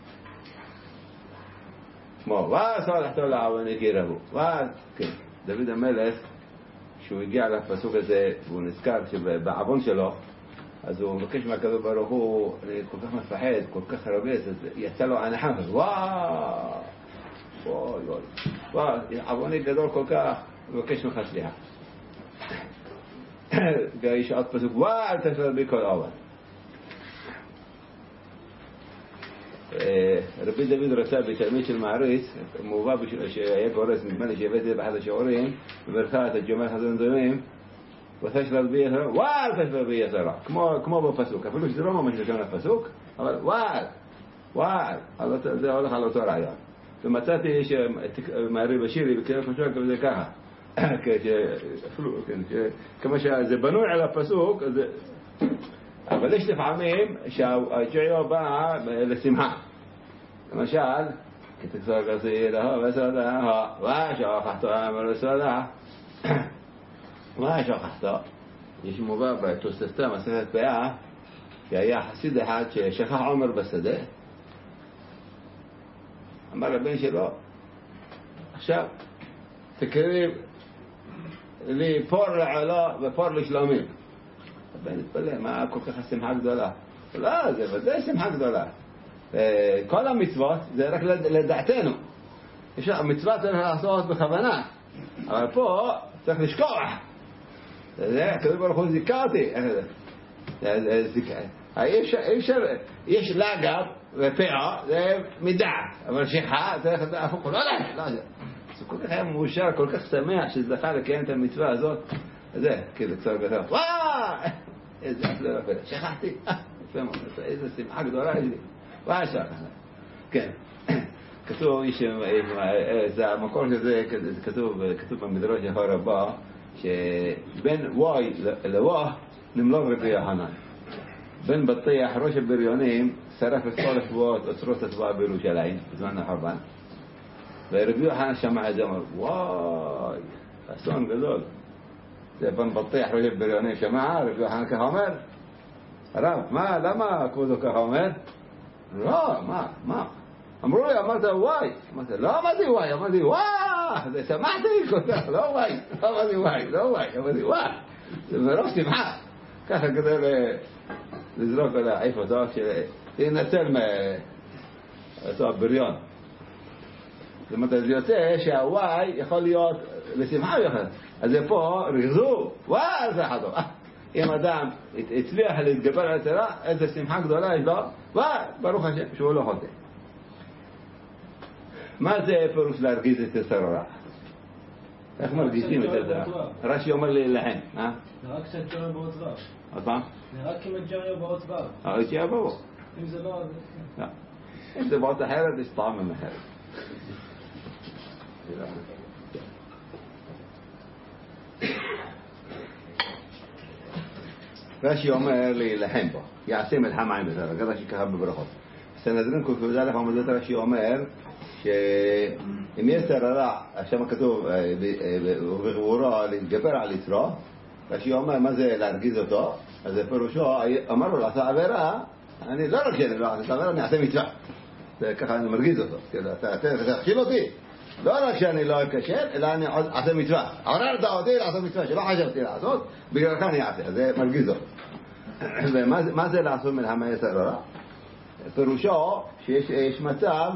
כמו, ועשו לחתו לעווני קירבו, כן, דוד המלך, כשהוא הגיע לפסוק הזה, והוא נזכר שבעוון שלו, אז הוא מבקש מהקדוש ברוך הוא, אני כל כך מפחד, כל כך רבס, אז יצא לו הנחה, וואו, וואו, וואו, עווני גדול כל כך, הוא מבקש ממך סליחה. יש עוד פסוק, וואו, אל תפר בי כל עוון. רבי דוד רצה בתלמיד של מעריץ, מובא שהיה גורס, נדמה לי שהבאתי באחד השיעורים, בברכת הג'מל חזון דמים, ותשלב בי יסרה, וואל תשלב בי יסרה, כמו בפסוק, אפילו שזה לא ממש לשון הפסוק, אבל וואל, וואל, זה הולך על אותו רעיון. ומצאתי שמערי בשירי, בקריאת חושק, וזה ככה, כמו שזה בנוי על הפסוק, אבל יש לפעמים שהג'עיה באה לשמחה. למשל, כתקצור כסי לה וסודה, ושוכחתו אמר וסודה, מה שוכחתו? יש מובא בתוספתא מסכת פאה, שהיה חסיד אחד ששכח עומר בשדה, אמר לבן שלו, עכשיו תקריב לי פור לעלה ופור לשלומים. הבן התפלא, מה כל כך השמחה גדולה? לא, זה ודאי שמחה גדולה. כל המצוות זה רק לדעתנו. המצווה צריך לעשות בכוונה, אבל פה צריך לשכוח. זה, הקדוש ברוך הוא זיכה אותי. יש לגב ופאה, זה מדעת, אבל שכחה צריך להפוך, לא לא, זה כל כך היה מאושר, כל כך שמח שזכה לקיים את המצווה הזאת. זה, כאילו, קצת גדול, וואו, איזה אפילו אפילו, שכחתי, איזה שמחה גדולה יש לי, וואו, שכחתי. כן, כתוב, זה המקור שזה, כתוב במדרש אחר הבא, שבין וואי לוואי נמלוא רבי יוחנן. בן בטיח, ראש הבריונים, שרף את כל השבועות, אוצרות הצבועה בירושלים, בזמן החורבן. ורבי יוחנן שמע את זה, אמר, וואי, אסון גדול. זה בן בטיח, ראש הבריונים, שמע, רבי יוחנן ככה אומר, הרב, מה, למה כבודו ככה אומר? לא, מה, מה? אמרו לי, אמרת וואי. אמרתי, לא אמרתי וואי, אמרתי וואי, זה שמעתי כל כך, לא וואי, לא אמרתי וואי, לא וואי, אמרתי וואי. זה מרוב שמחה. ככה כדי לזרוק או להעיף אותו, שינצל מאותו הבריון. זאת אומרת, זה יוצא שהוואי יכול להיות לשמחה יחד. אז זה פה רגזו, וואי, זה חדו. אם אדם הצליח להתגבר על היצרה, איזה שמחה גדולה יש לו, וואי, ברוך השם, שהוא לא חוטא. מה זה פירוש להרגיז את יצר הרע? איך מרגיזים את יצר הרע? רש"י אומר לי להן, אה? זה רק שהג'ריה באות ו'. עוד פעם? זה רק אם הג'ריה באות ו'. אבל שיהיה בו. אם זה לא... לא. אם זה באות אחרת, יש טעם אחרת. רש"י אומר לי להן בו. יעשה מלחמה עם זה, רק רש"י ככה בברכות. סנהדרין ק"ד עמוד רש"י אומר שאם יצר הרע, שם כתוב ובגבורו להתגבר על יצרו, רש"י אומר מה זה להרגיז אותו, אז זה פירושו, אמר לו לעשות עבירה, אני לא רק שאני לא אעשה עבירה, אני אעשה מצווה, זה ככה אני מרגיז אותו, אתה תכשיל אותי, לא רק שאני לא אקשר, אלא אני אעשה מצווה, עוררת אותי לעשות מצווה שלא חשבתי לעשות, בגלל כך אני אעשה, אז זה מרגיז אותו. ומה זה לעשות מלחמה יצר הרע? פירושו שיש מצב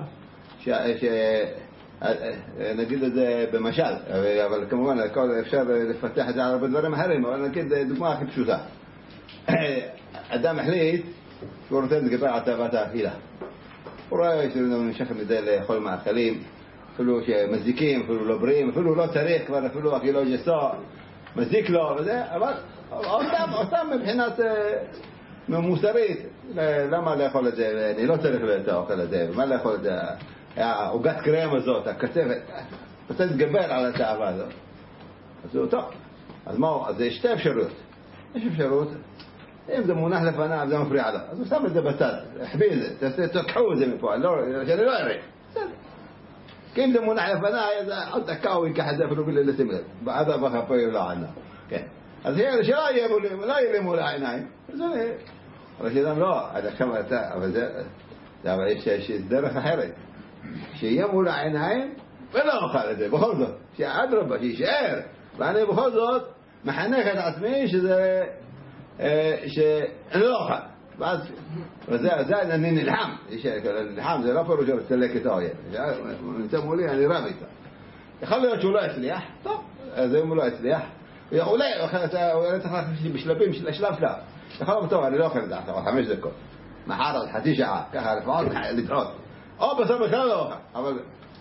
שנגיד את זה במשל, אבל כמובן אפשר לפתח את זה על הרבה דברים אחרים, אבל נגיד דוגמה הכי פשוטה. אדם החליט שהוא רוצה להתגבר על תאוות האכילה. הוא רואה שהוא נמשך מדי לאכול מאכלים, אפילו שמזיקים, אפילו לא בריאים, אפילו לא צריך כבר, אפילו אכילו ג'סו, מזיק לו וזה, אבל אותם מבחינת מוסרית, למה לאכול את זה? אני לא צריך את האוכל הזה, מה לאכול את זה? העוגת קרם הזאת, הקצבת, רוצה להתגבר על התאווה הזאת. אז הוא טוב. אז מה הוא? אז יש שתי אפשרויות. יש אפשרות, אם זה מונח לפניו, זה מפריע לו. אז הוא שם את זה בצד, החביא את זה, תתקחו את זה מפה, שאני לא אראה. כי אם זה מונח לפניו, אז עוד דקה הוא ייקח את זה אפילו בלי לשים לב. בעד הבא פה יבלע ענה. כן. אז שלא יהיה מול העיניים. אבל שאדם לא, עד עכשיו אתה, אבל זה, אבל יש דרך אחרת. שיהיה מול העיניים ולא אוכל את זה, בכל זאת. שאדרבה, שישאר. ואני בכל זאת מחנך את עצמי שזה, שאני לא אוכל. ואז, וזה אני נלחם. נלחם זה לא פירוש של לסלק את האויב. הוא נמצא מולי, אני רב איתו. יכול להיות שהוא לא יצליח, טוב, אז אם הוא לא יצליח, אולי הוא צריך להכניס בשלבים, שלב שלב. יכול להיות טוב, אני לא אוכל את זה עכשיו, חמש דקות. מחר עוד חצי שעה, ככה לפחות לדחות. או בסוף בכלל לא אוכל, אבל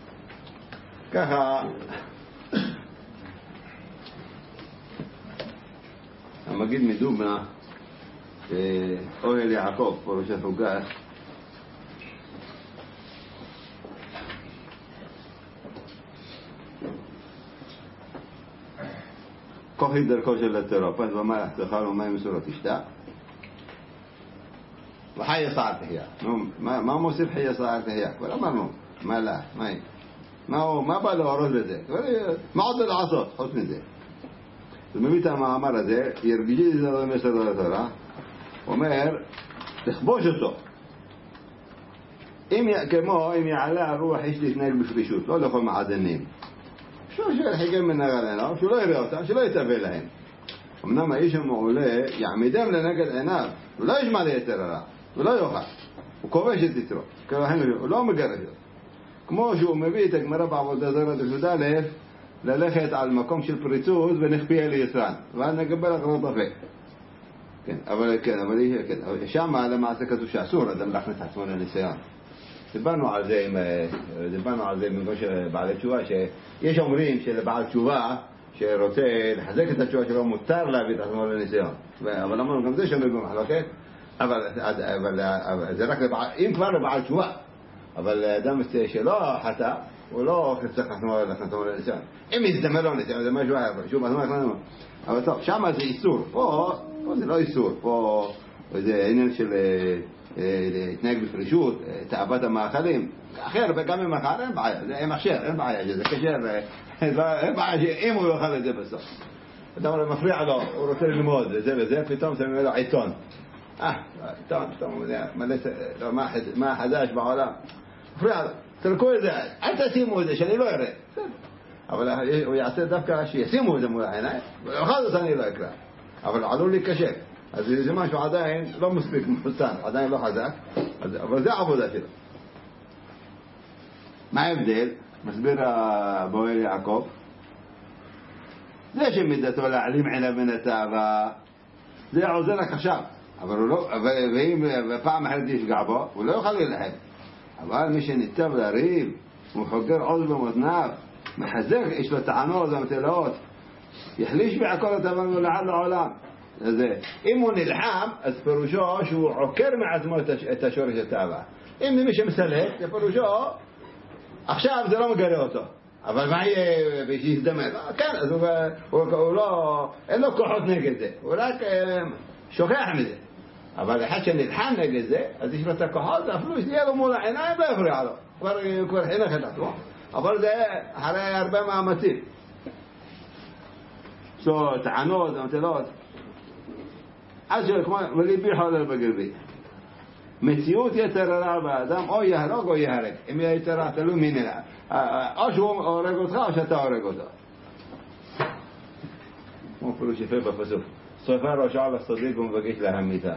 ככה המגיד מדובנה אוהל יעקב, פרשת הוגש, כוחי דרכו של הטרור, פת ומלח תאכל ומים מסורות תשתה وحي صار تحيا ما ما موصف حي صار تحيا ولا ما ما لا ما ما هو ما باله أروح بده ما عاد العصر حط من ذي لما بيتا ما أمر ذي يرجع إذا ما سر ترى ومر تخبوشته إم كما إم على روح يشتي هناك بفريشوت لا لخو معدنين شو شو الحكاية من نقلنا شو لا يريوتها شو لا يتابع لهم إنما إيش معولة يعمدهم لنقل عناب ولا يجمع ليه ترى ולא יאכל. הוא כובש את יתרו. הוא לא מגרש. כמו שהוא מביא את הגמרא בעבודה זרה דף א' ללכת על מקום של פריצות ונכפייה ליצרן. ואז נקבל אגרות בפה. כן, אבל כן, אבל כן, שם למעשה כתוב שאסור אדם להכניס עצמו לניסיון. דיברנו על זה, דיברנו על זה מגוש בעלי תשובה, שיש אומרים שלבעל תשובה שרוצה לחזק את התשובה שלו מותר להביא את עצמו לניסיון. אבל אמרנו גם זה שנוי במחלוקת, אבל, אבל, אבל זה רק לבעל, אם כבר לבעל תשובה, אבל אדם שלא חטא, הוא לא צריך להכניס עצמו לניסיון. אם יזדמר לו ניסיון, זה משהו אחר, שוב, אז מה אנחנו... אבל טוב, שם זה איסור, פה, פה זה לא איסור, פה זה עניין של להתנהג בפרישות, תאוות המאכלים, אחר, וגם עם אחר אין בעיה, זה עם אחר, אין בעיה, זה קשר, אין בעיה אם הוא יאכל את זה בסוף. אדם מפריע לו, הוא רוצה ללמוד, וזה וזה, פתאום שמים לו עיתון. אה, עיתון, פתאום, מה חדש בעולם? מפריע לו, תלכו את זה, אל תשימו את זה, שאני לא אראה. אבל הוא יעשה דווקא שישימו את זה מול העיניים, ובכל זאת אני לא אקרא. אבל עלול להיקשר. אז זה משהו עדיין לא מספיק מפוצן, עדיין לא חזק, אבל זה העבודה שלו. מה ההבדל? מסביר הבועל יעקב. זה שמדתו להעלים עיניו מן התאווה, זה עוזר רק עכשיו. אבל הוא לא, ואם פעם אחרת יפגע בו, הוא לא יוכל להילחם. אבל מי שניצב לריב, הוא חוגר עוז במותניו, מחזק, יש לו טענות ומטלות, יחליש בעקור התאווה ולעד לעולם. זה. אם הוא נלחם, אז פירושו שהוא עוקר מעצמו את השורש התאווה. אם מי שמסלק, זה פירושו, עכשיו זה לא מגרה אותו. אבל מה יהיה שיזדמן? כן, אז הוא, הוא, הוא לא, אין לו כוחות נגד זה. הוא רק שוכח מזה. אבל אחד שנלחם נגד זה, אז יש לו את הכוחות, אפילו שיהיה לו מול העיניים, לא יפריע לו. כבר, כבר חינך את עצמו. אבל זה אחרי הרבה מאמצים. יש לו טענות ומטלות. אז כמו וליבי חולל בגרבי. מציאות יתר הרע באדם, או יהרוג או יהרג. אם יתר הרע, תלוי מי נראה. או שהוא הורג אותך או שאתה הורג אותו. כמו פירוש יפה בפסוק. סופר ראשו על הצדיק ומבקש להמיתה.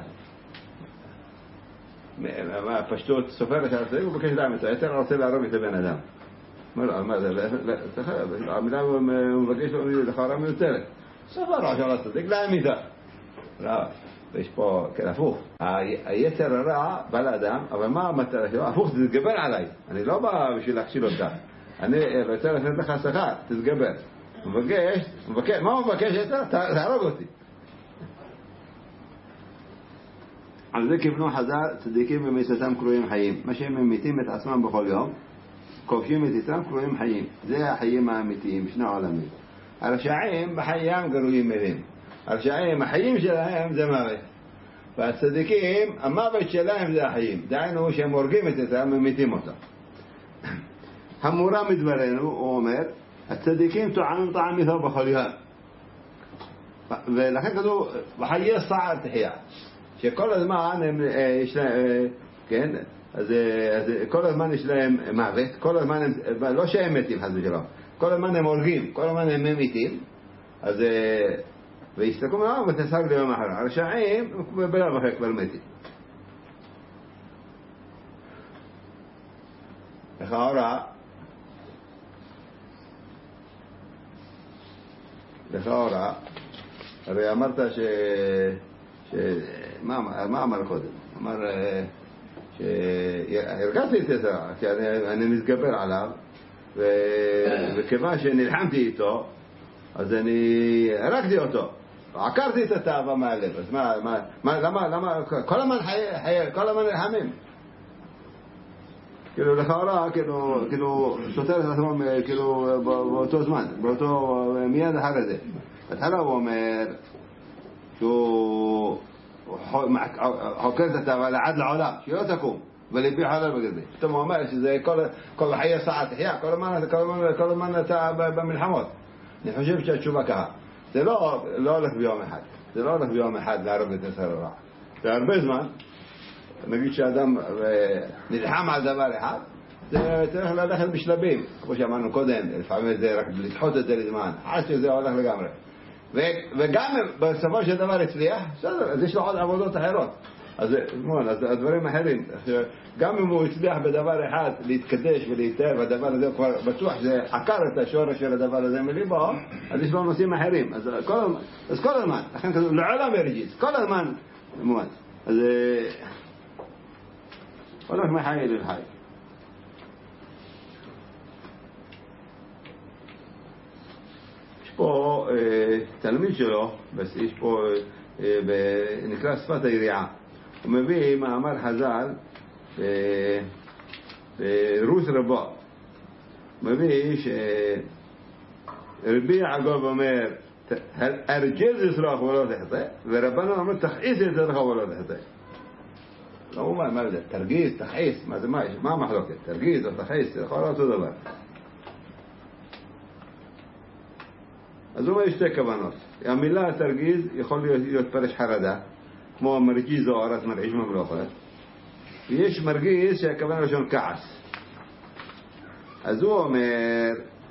פשטות סופר ראשו על הצדיק ומבקש להמיתה. יתר הרע רוצה להרוג את הבן אדם. מה זה? המילה הוא מבקש לכאורה מיותרת. סופר ראשו על הצדיק להמיתה. לא. ויש פה, כן, הפוך. היצר הרע בא לאדם, אבל מה המטרה שלו? הפוך, תתגבר עליי. אני לא בא בשביל להכשיל אותך. אני רוצה לתת לך שכר, תתגבר. מבקש, מבקש, מה הוא מבקש? יצר? תהרוג אותי. על זה כיוונו חז"ל, צדיקים במיתתם קרויים חיים. מה שהם ממיתים את עצמם בכל יום, כובשים את יצרם קרויים חיים. זה החיים האמיתיים, שני עולמים. הרשעים בחיים גרועים מהם. הרשעים, החיים שלהם זה מוות. והצדיקים, המוות שלהם זה החיים. דהיינו שהם הורגים את זה, הם ממיתים אותם. המורה מדברנו, הוא אומר, הצדיקים טועמים טעם איתו בכל יום. ולכן כתוב, בחיי סער תחייה. שכל הזמן הם, יש להם, כן, אז, אז כל הזמן יש להם מוות, כל הזמן הם, לא שהם מתים חס ושלום, כל הזמן הם הורגים, כל הזמן הם ממיתים, אז ויסתכלו מאוד ותסג ליום אחר. הרשעים בלב אחר כבר מתים. לכאורה, לכאורה, הרי אמרת ש... ש... מה, מה אמר קודם? אמר שהרגעתי את זה, כי אני, אני מתגבר עליו, ו... וכיוון שנלחמתי איתו, אז אני הרגתי אותו, עקרתי את התאווה מהלב. אז מה, מה, מה, למה, למה, כל הזמן חיי, חיי, כל הזמן נלחמים. כאילו לכאורה, כאילו, כאילו, סותר את עצמו, כאילו, באותו זמן, באותו, מיד אחר זה. התחלה הוא אומר, שהוא חוקר את התאווה לעד לעולם, שהיא לא תקום, וליבי חולל בגרבי. פתאום הוא אומר שזה כל חיי סעה תחיה, כל הזמן אתה במלחמות. אני חושב שהתשובה ככה. זה לא, לא הולך ביום אחד. זה לא הולך ביום אחד להרוג את יצר הרע. זה הרבה זמן. נגיד שאדם נלחם על דבר אחד, זה צריך ללכת בשלבים. כמו שאמרנו קודם, לפעמים זה רק לדחות את זה לזמן. עד שזה הולך לגמרי. וגם בסופו של דבר הצליח, בסדר, אז יש לו עוד עבודות אחרות. אז הדברים אחרים, גם אם הוא הצליח בדבר אחד להתקדש ולהתאר, והדבר הזה כבר בטוח שזה עקר את השורש של הדבר הזה מליבו, אז יש לו נושאים אחרים. אז כל, אז כל הזמן, לכן כזה, לעולם ירגיז, כל הזמן, מובן. אז הולך מחי לחי. יש פה תלמיד שלו, יש פה, נקרא שפת היריעה. הוא מביא מאמר חז"ל ברוס רבו. הוא מביא שרבי יעקב אומר ארגז יסרח ולא תחטא, ורבנו אומר תכעיס יסרח ולא תחטא. לא הוא אומר מה זה? תרגיז, תכעיס, מה זה? מה המחלוקת? תרגיז או תכעיס, יכול להיות אותו דבר. אז הוא אומר שתי כוונות. המילה תרגיז יכול להיות פרש חרדה, כמו מרגיז או ארץ מרעיש ממלוכת, ויש מרגיז שהכוונה ראשון כעס. אז הוא אומר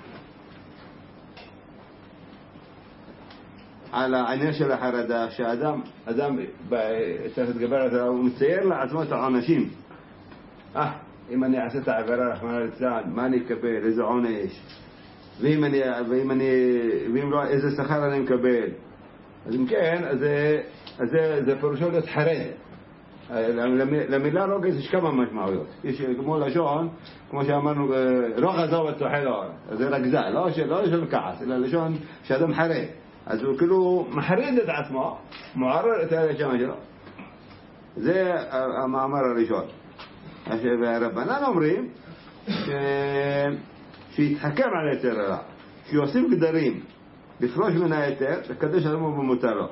על העניין של החרדה, שהאדם אדם צריך להתגבר על זה, הוא מצייר לעצמו את העונשים. אה, אם אני אעשה את העבירה רחמנא ליצלן, מה אני אקבל? איזה עונש? ואם אני, ואם אני, ואם לא, איזה שכר אני מקבל? אז אם כן, אז זה, אז זה, זה פירושו להיות חרד. למילה רוגז יש כמה משמעויות. יש כמו לשון, כמו שאמרנו, רוגז או בצוחל אור. זה רגזה, לא לשון כעס, אלא לשון שאדם חרד. אז הוא כאילו מחריד את עצמו, מעורר את הלשון שלו. זה המאמר הראשון. והרבנן אומרים ש... שיתחכם על היתר הרע, שיוסיף גדרים, לפרוש מן היתר, לקדש עצמו במותרו.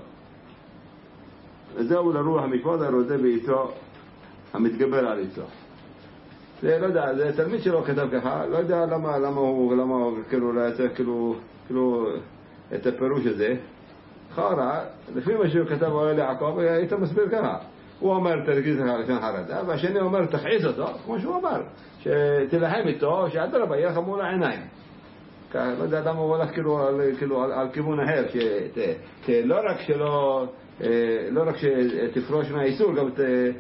וזהו לרוח המשפט הרודה באיתו, המתגבר על איתו. זה לא יודע, זה תלמיד שלו כתב ככה, לא יודע למה, למה הוא, למה הוא כאילו לא יצא כאילו, כאילו את הפירוש הזה. חרה, לפי מה שהוא כתב על יעקב, היית מסביר ככה. הוא אומר תרגיז לך לשון חרדה, והשני אומר תכעיס אותו, כמו שהוא אומר, שתלחם איתו, שאדרבה יהיה לך מול העיניים. לא יודע למה הוא הולך כאילו על, כאילו על, על כיוון אחר, שלא רק שלא, לא רק שתפרוש מהאיסור, גם,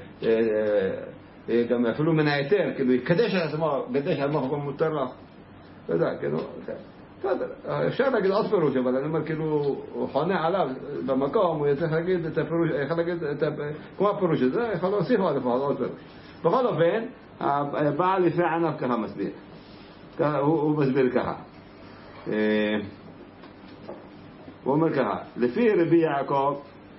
גם אפילו מן היתר, כאילו יקדש על עצמו, קדש על עצמו מותר לך. לא יודע, כאילו, אפשר להגיד עוד פירוש, אבל אני אומר כאילו הוא חונה עליו במקום, הוא צריך להגיד את הפירוש, יכול להגיד את כמו הפירוש הזה, יכול להוסיף עוד לפחות עוד פירוש. בכל אופן, הבעל לפי ענף ככה מסביר, הוא מסביר ככה, הוא אומר ככה, לפי רבי יעקב,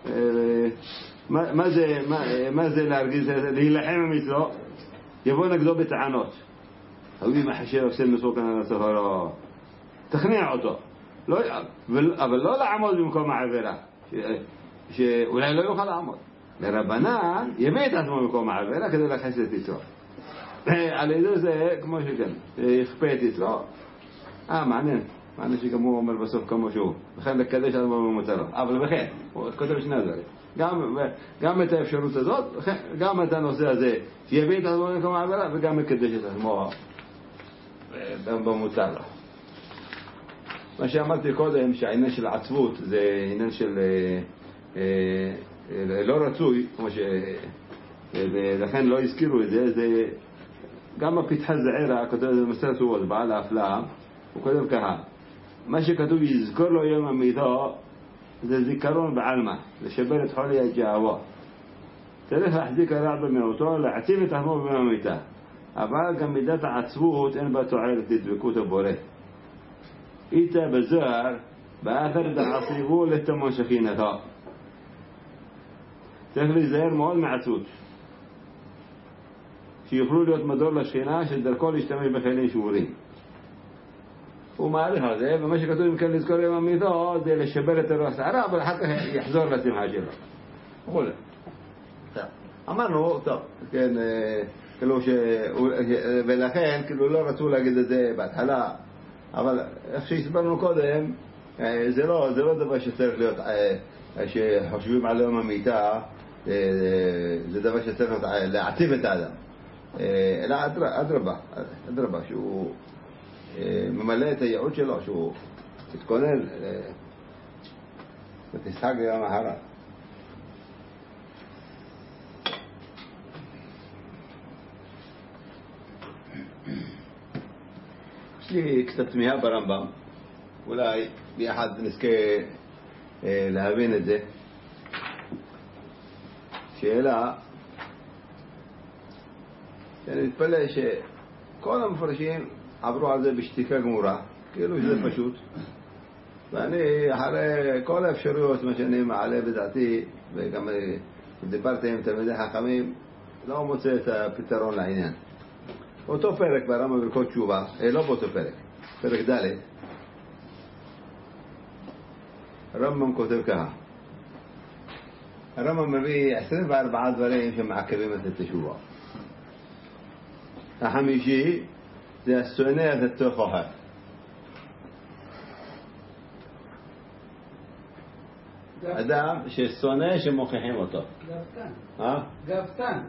מה זה להרגיז, להילחם עם אצלו, יבוא נגדו בטענות. אוי מה חשב עושה מסוכן על הסהרה, תכניע אותו, לא, אבל לא לעמוד במקום העבירה, שאולי לא יוכל לעמוד. לרבנן יביא את עצמו במקום העבירה כדי לחס את יצרו. על ידי זה, כמו שכן, יכפה את יצרו. אה, מעניין, מעניין שגם הוא אומר בסוף כמו שהוא, לכן לקדש עצמו במותרו. אבל בכן, הוא כותב שני דברים. גם, גם את האפשרות הזאת, גם את הנושא הזה, שיביא את עצמו במקום העבירה, וגם מקדש את עצמו במותר לו. מה שאמרתי קודם, שהעניין של עצבות זה עניין של לא רצוי, כמו ש... ולכן לא הזכירו את זה, זה גם הפתחה זעירה, כותב את זה במסרת סורות, בעל ההפלאה, הוא כותב ככה, מה שכתוב יזכור לו יום המיתו, זה זיכרון בעלמא, לשבר את חולי הג'אווה. צריך להחזיק הרע במיעוטו, להעציב את עצמו ביום המיתה. אבל גם מידת העצבות אין בה תועלת לדבקות הבורא. איתה בזוהר, באתר דעציבו לתמון שכינתו. צריך להיזהר מאוד מעצבות. שיוכלו להיות מדור לשכינה, שדרכו להשתמש בכלים שבורים. הוא מעריך על זה, ומה שכתוב אם כן לזכור יום המיתו, זה לשבר את הרוח שערה, אבל אחר כך יחזור לשמחה שלו. וכו'. אמרנו, טוב, כן, כאילו ש... ולכן, כאילו לא רצו להגיד את זה בהתחלה, אבל איך שהסברנו קודם, זה לא, זה לא דבר שצריך להיות, שחושבים על יום המיתה, זה דבר שצריך להיות, להעציב את האדם. אלא אדרבה, אדרבה, שהוא ממלא את הייעוד שלו, שהוא תתכונן ותשחק ביום ההרה. יש לי קצת תמיהה ברמב"ם, אולי ביחד נזכה אה, להבין את זה. שאלה, שאני מתפלא שכל המפרשים עברו על זה בשתיקה גמורה, כאילו שזה פשוט. ואני אחרי כל האפשרויות מה שאני מעלה בדעתי, וגם דיברתי עם תלמידי חכמים, לא מוצא את הפתרון לעניין. אותו פרק ברמב"ם ברכות תשובה, לא באותו פרק, פרק ד', הרמב"ם כותב ככה. הרמב"ם מביא עשרים וארבעה דברים שמעכבים את התשובה. החמישי זה השונא את התוכחה. אדם ששונא שמוכיחים אותו. גאוותן. אה? גאוותן.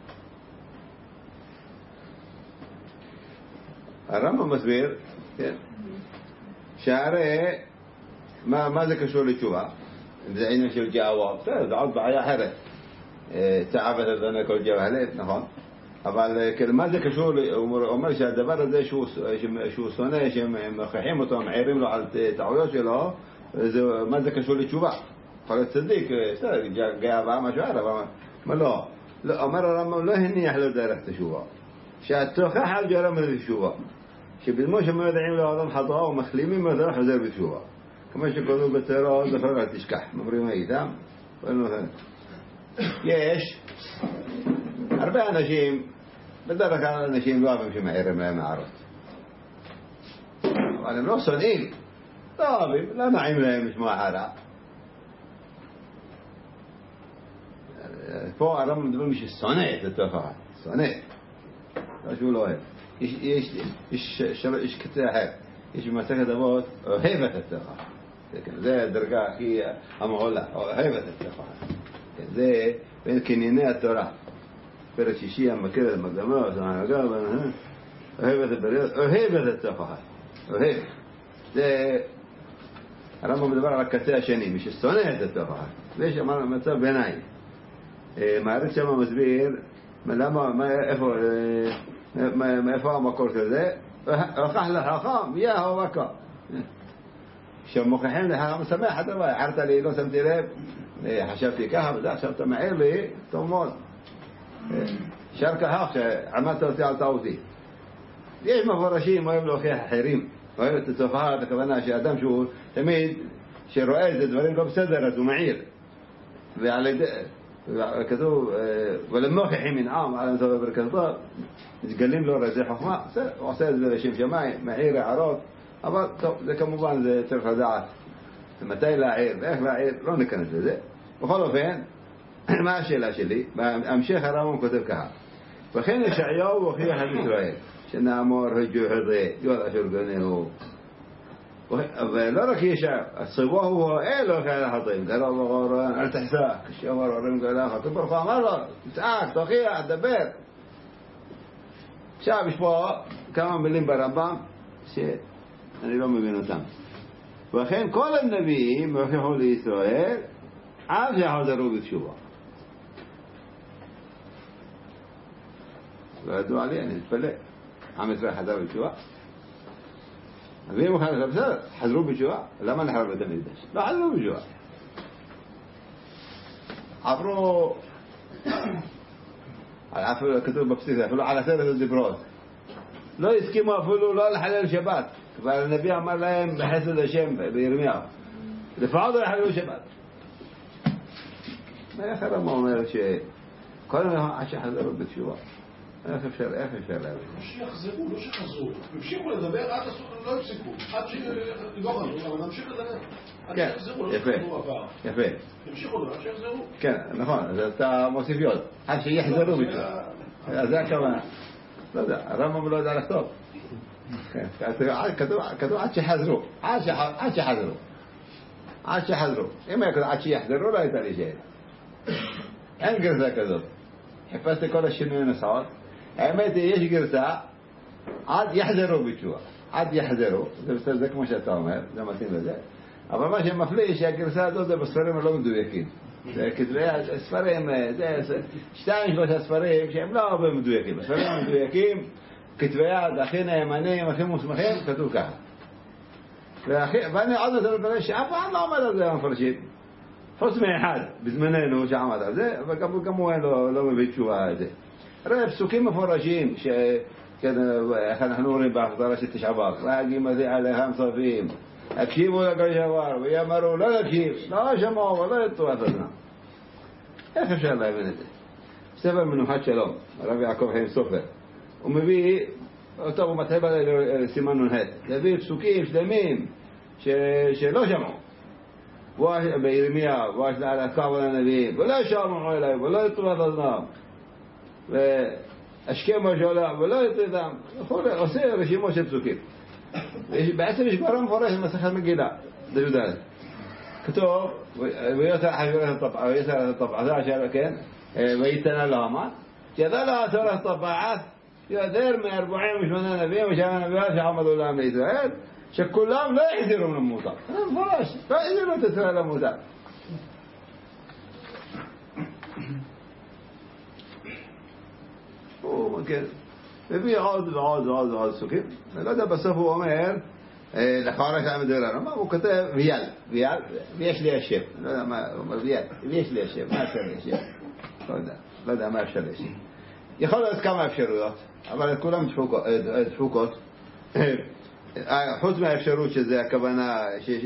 הרמב"ם מסביר, כן, שהרי מה, מה זה קשור לתשובה? זה עניין של גאווה, בסדר, זה עוד בעיה אחרת. צעבת אדוני כל גאווה הלב, נכון? אבל מה זה קשור, הוא אומר שהדבר הזה שהוא, שהוא שונא, שהם מוכיחים אותו, מעירים לו על טעויות שלו, זה, מה זה קשור לתשובה? יכול להיות צדיק, בסדר, גאווה משהו אחר, אבל לא. אומר הרמב"ם לא הניח לו דרך תשובה. שהתוכח על גרם לתשובה. שבדמו שמודעים לאדם חטאה ומחלימים מדע חוזר בתשובה. כמו שכתוב בתורה, זכר אל תשכח. אומרים איתם, יש הרבה אנשים, בדרך כלל אנשים לא אוהבים שמעירים להם הערות. אבל הם לא שונאים, לא אוהבים, לא נעים להם לשמוע הערה. פה הרמב"ם מדבר מי ששונא את התוכחה, שונא. לא שהוא לא אוהב. יש, יש, יש, יש קטע אחר. יש במסכת אבות, אוהבת התוכחה. זה הדרגה הכי המעולה, אוהבת התוכחה. זה בין קנייני התורה. פרק שישי המכיר את המקדמה, אוהבת הבריות, אוהבת התוכחה. אוהב. זה, הרמב"ם מדבר על הקצה השני, מי ששונא את התוכחה. ויש אמרנו מצב ביניים. מעריץ שם מסביר, למה, איפה, מאיפה המקור כזה? הוכח לחכם, יהו וכה. כשמוכיחים לחכם, שמח הדבר, הערת לי, לא שמתי לב, חשבתי ככה, וזה עכשיו אתה מעיר לי, טוב מאוד. שר ככה, שעמדת אותי על טעותי. יש מפורשים, אוהב להוכיח אחרים, אוהב את התופעה, את הכוונה שאדם שהוא תמיד, שרואה את זה דברים לא בסדר, אז הוא מעיר. ועל ידי, כתוב, ולמוכיחים מנעם על הנתו בברכתו, מתגלים לו רזי חוכמה, הוא עושה את זה לשם שמיים, מעיר הערות, אבל טוב, זה כמובן, זה צריך לדעת מתי להעיר ואיך להעיר, לא ניכנס לזה. בכל אופן, מה השאלה שלי? בהמשך הרמב"ם כותב ככה, וכן ישעיהו הוכיח את ישראל, שנאמר הג'ו הזה, יוד אשר גנהו, ולא רק ישעיהו, הציווי הוא אלו כאלה חטאים, קרא בגורן, אל תחסה, כשאמר הורים כאלה חטאים, ברוך הוא אמר לו, תצעק, תוכיח, תדבר. עכשיו יש פה כמה מילים ברמב"ם שאני לא מבין אותם. וכן כל הנביאים הוכיחו לישראל עד שיחזרו בתשובה. לא ידוע לי, אני מתפלא. עם ישראל חזר בתשובה? הנביאים חזרו בסדר, חזרו בתשובה? למה נחרב את המקדש? לא חזרו בתשובה. עברו, אפילו כתוב בפסוק, אפילו על עשרת הדיברות. לא הסכימו אפילו לא לחלל שבת. כבר הנביא אמר להם בחסד השם בירמיהו, לפחות לא לחללו שבת. איך הרמב"ם אומר שכל הזמן עד שחזרו בתשובה? איך אפשר, איך אפשר להבין? שיחזרו, לא שחזרו. המשיכו לדבר, עד לא הפסיקו. עד שלא חזרו, אבל נמשיך לדבר. עד שיחזרו, לא שחזרו עבר. יפה. המשיכו לדבר, עד שיחזרו. כן, נכון, אז אתה מוסיף יוד. עד שיחזרו בתשובה. אז זה הכוונה. לא יודע, הרמב"ם לא יודע לכתוב. כתוב עד שחזרו. עד שחזרו. עד שחזרו. אם היה כתוב עד שיחזרו, לא הייתה לי שאלה. אין גרסה כזאת. חיפשתי כל השינוי נוסעות. האמת היא, יש גרסה עד יחזרו בתשובה. עד יחזרו. זה בסדר, זה כמו שאתה אומר, זה מתאים לזה. אבל מה שמפליא שהגרסה הזאת זה בספרים הלא מדויקים. זה כתבי הספרים, זה שתיים שלושה ספרים שהם לא הרבה מדויקים. הספרים המדויקים כתבי יד הכי נאמנים, הכי מוסמכים, כתוב ככה. ואני עוד יותר מקווה שאף אחד לא עומד על זה המפרשים. חוץ מאחד, בזמננו שעמד על זה, אבל גם הוא לא מביא תשובה על זה. הרי פסוקים מפורשים, איך אנחנו רואים בהחזרה של תשעה באב, והגים הזה עליהם סופים, הקשיבו לכל דבר, ויאמרו לא להקשיב, לא שמעו ולא יטו את הזמן. איך אפשר להבין את זה? ספר מנוחת שלום, הרב יעקב חיים סופר, הוא מביא, אותו הוא מתחיל לסימן נונת, להביא פסוקים שלמים שלא שמעו. בירמיה, ואש על הקו לנביאים, ולא שמעו אליי, ולא יטו את הזמן. והשכם בשולם, ולא יטו איתם. עושה רשימות של פסוקים. בעצם יש גמרא מפורשת במסכת מגילה, דף י"ד. כתוב, ויותר הטבעה אשר כן, ויתנה לו המן, שידע לו עשר הטבעת, יותר מ-ארבעים ושמונה נביאים ושבע נביאות שעמדו לעם לישראל, שכולם לא יחזירו מן המוטר. מפורש, לא יחזירו את ישראל למוטר. הוא כן, מביא עוד ועוד ועוד ועוד פסוקים. אני לא יודע, בסוף הוא אומר, לחברה שלהם מדבר הרמב"ם, הוא כותב וייל, וייל, ויש לי השם. לא יודע מה, הוא אומר וייל, ויש לי השם, מה אפשר לי השם? לא יודע, לא יודע מה אפשר לי השם. יכול להיות כמה אפשרויות, אבל כולם דפוקות. חוץ מהאפשרות שזה הכוונה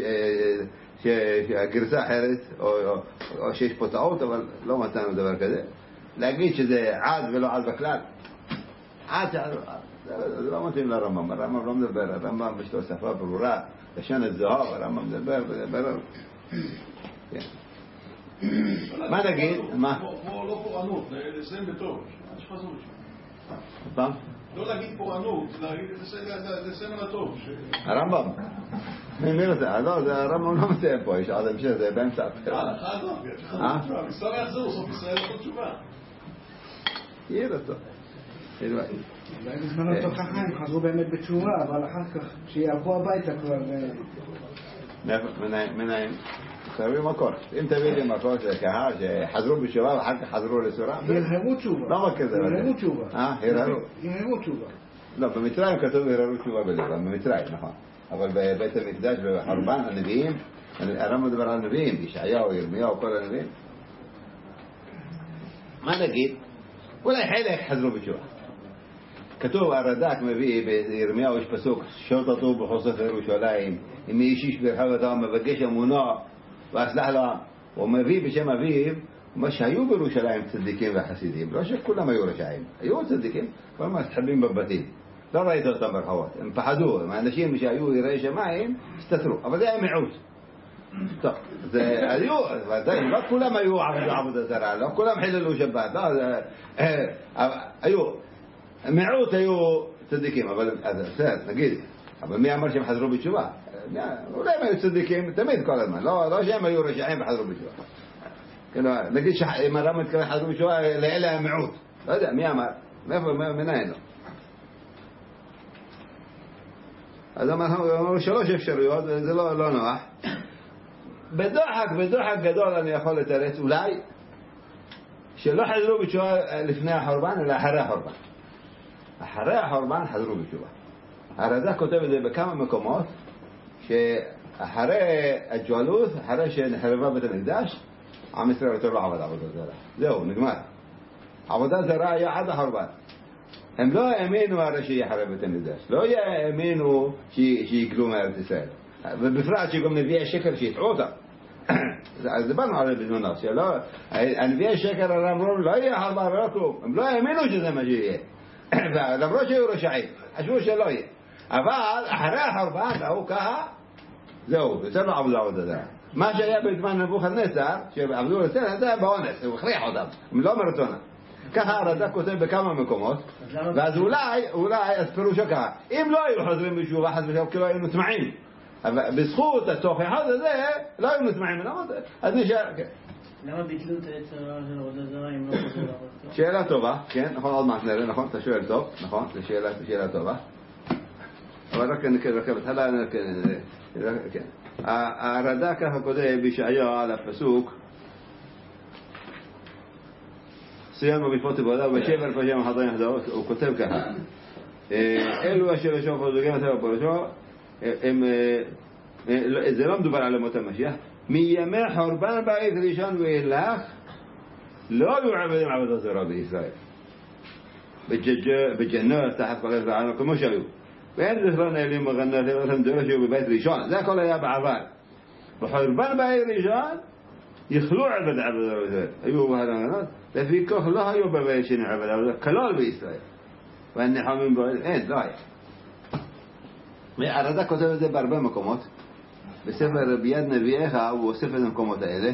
שהגרסה אחרת, או שיש פה טעות, אבל לא מצאנו דבר כזה. להגיד שזה עד ולא עד בכלל. עד, זה לא מתאים לרמב"ם. הרמב"ם לא מדבר, הרמב"ם יש לו שפה ברורה, לשון הזוהר, הרמב"ם מדבר, מדבר. מה נגיד? מה? פה לא פורענות, לסיים בטוב. יש חזור שם. פעם? לא להגיד פורענות, לסיים על הטוב. הרמב"ם? מי רוצה? לא, הרמב"ם לא מסיים פה, יש עד המשך, זה באמצע. אה, לך עזוב, יש לך תשובה. ישראל יחזרו, סוף ישראל לא תשובה. יהיה אותו. אולי בזמנו תוכחה הם חזרו באמת בתשובה, אבל אחר כך כשיעברו הביתה כבר... מנהים? תביאו מקור. אם תביא לי מקור לקהל שחזרו בתשובה ואחר כך חזרו לסורה... הרהרו תשובה. לא מכיר זה. הרהרו תשובה. אה? הרהרו? הרהרו תשובה. לא, במצרים כתוב הרהרו תשובה בלבם, במצרים, נכון. אבל בבית המקדש, בחורבן, הנביאים, הרמב"ם מדבר על הנביאים, ישעיהו, ירמיהו, כל הנביאים. מה נגיד? אולי חלק חזרו בתשובה. כתוב, הרד"ק מביא בירמיהו יש פסוק, שוט אותו בחוסף ירושלים, אם איש איש ברחבתו מבקש אמונו ואסלח לו, הוא מביא בשם אביו, מה שהיו בירושלים צדיקים וחסידים, לא שכולם היו רשעים, היו צדיקים, כל מה מתחבאים בבתים, לא ראית אותם ברחובות, הם פחדו, האנשים שהיו יראי שמיים, הסתתרו, אבל זה היה מיעוט. טוב, זה היו, לא כולם היו עבודה זרה, לא כולם חיללו שבת, לא, היו, מיעוט היו צדיקים, אבל בסדר, נגיד, אבל מי אמר שהם חזרו בתשובה? אולי הם היו צדיקים תמיד כל הזמן, לא שהם היו רשעים וחזרו בתשובה. נגיד שאם הרמב"ם מתכוון חזרו בתשובה, לאלה המיעוט, לא יודע, מי אמר? מאיפה, מנהל לו? אז אמרנו שלוש אפשרויות, זה לא נוח. בדוחק, בדוחק גדול אני יכול לתרץ, אולי, שלא חזרו בתשובה לפני החורבן, אלא אחרי החורבן. אחרי החורבן חזרו בתשובה. הרד"ק כותב את זה בכמה מקומות, שאחרי הג'ואלות, אחרי שנחרבה בית המקדש, עם ישראל יותר לא עבד עבודה זרה. זהו, נגמר. עבודה זרה היה עד החורבן. הם לא האמינו הרי שיחרב בית המקדש. לא האמינו שיגלו מארץ ישראל. ובפרט שגם נביאי שקר שיטעו אותם. אז דיברנו על זה בזמנו, הנביאי שקר אמרו לא יהיה חורבן ולא כלום. הם לא האמינו שזה מה שיהיה. למרות שהיו רשעים, חשבו שלא יהיה. אבל אחרי החורבן ראו ככה, זהו, יותר לא עבדו עבודה זרה. מה שהיה בזמן נבוכדנצר, שעבדו לסדר, זה היה באונס, הוא הכריח אותם, הם לא מרצונם. ככה הרד"ק כותב בכמה מקומות, ואז אולי, אולי, אז פירושו ככה, אם לא היו חוזרים בתשובה, חס ושלום, כי לא היו נטמעים. אבל בזכות התוכחה הזה, לא היו נטמעים, אז נשאר, כן. למה ביטלו את היצר של עבודה זרה אם לא חוזרו לעבודה? שאלה טובה, כן, נכון, עוד מעט נראה, נכון, אתה שואל טוב, נכון, זו שאלה טובה. אבל רק נקרא, רק בתחילה, כן. הרד"ק ככה כותב בישעיהו על הפסוק, סיימנו בפות עבודה ובשבר פשעים החטאים יחזרו, הוא כותב ככה, אלו אשר שופר זוגים את הפרשה, זה לא מדובר על מות המשיח, מימי חורבן בית ראשון ואילך, לא היו עבדים עבודה זרה בישראל. בג'נות, תחת כל הזרענו, כמו שהיו. ואין זכרון אלים מגנת, הם דורש שהיו בבית ראשון, זה הכל היה בעבר. בחורבן בית ראשון, יכלו עבד עבודה זרה בישראל. היו בהרמנות, לפי כך לא היו בבית שני עבד עבודה, כלול בישראל. והנחמים בו, אין, לא היה. הרד"ק כותב את זה בהרבה מקומות. בספר ביד נביאיך הוא אוסף את המקומות האלה.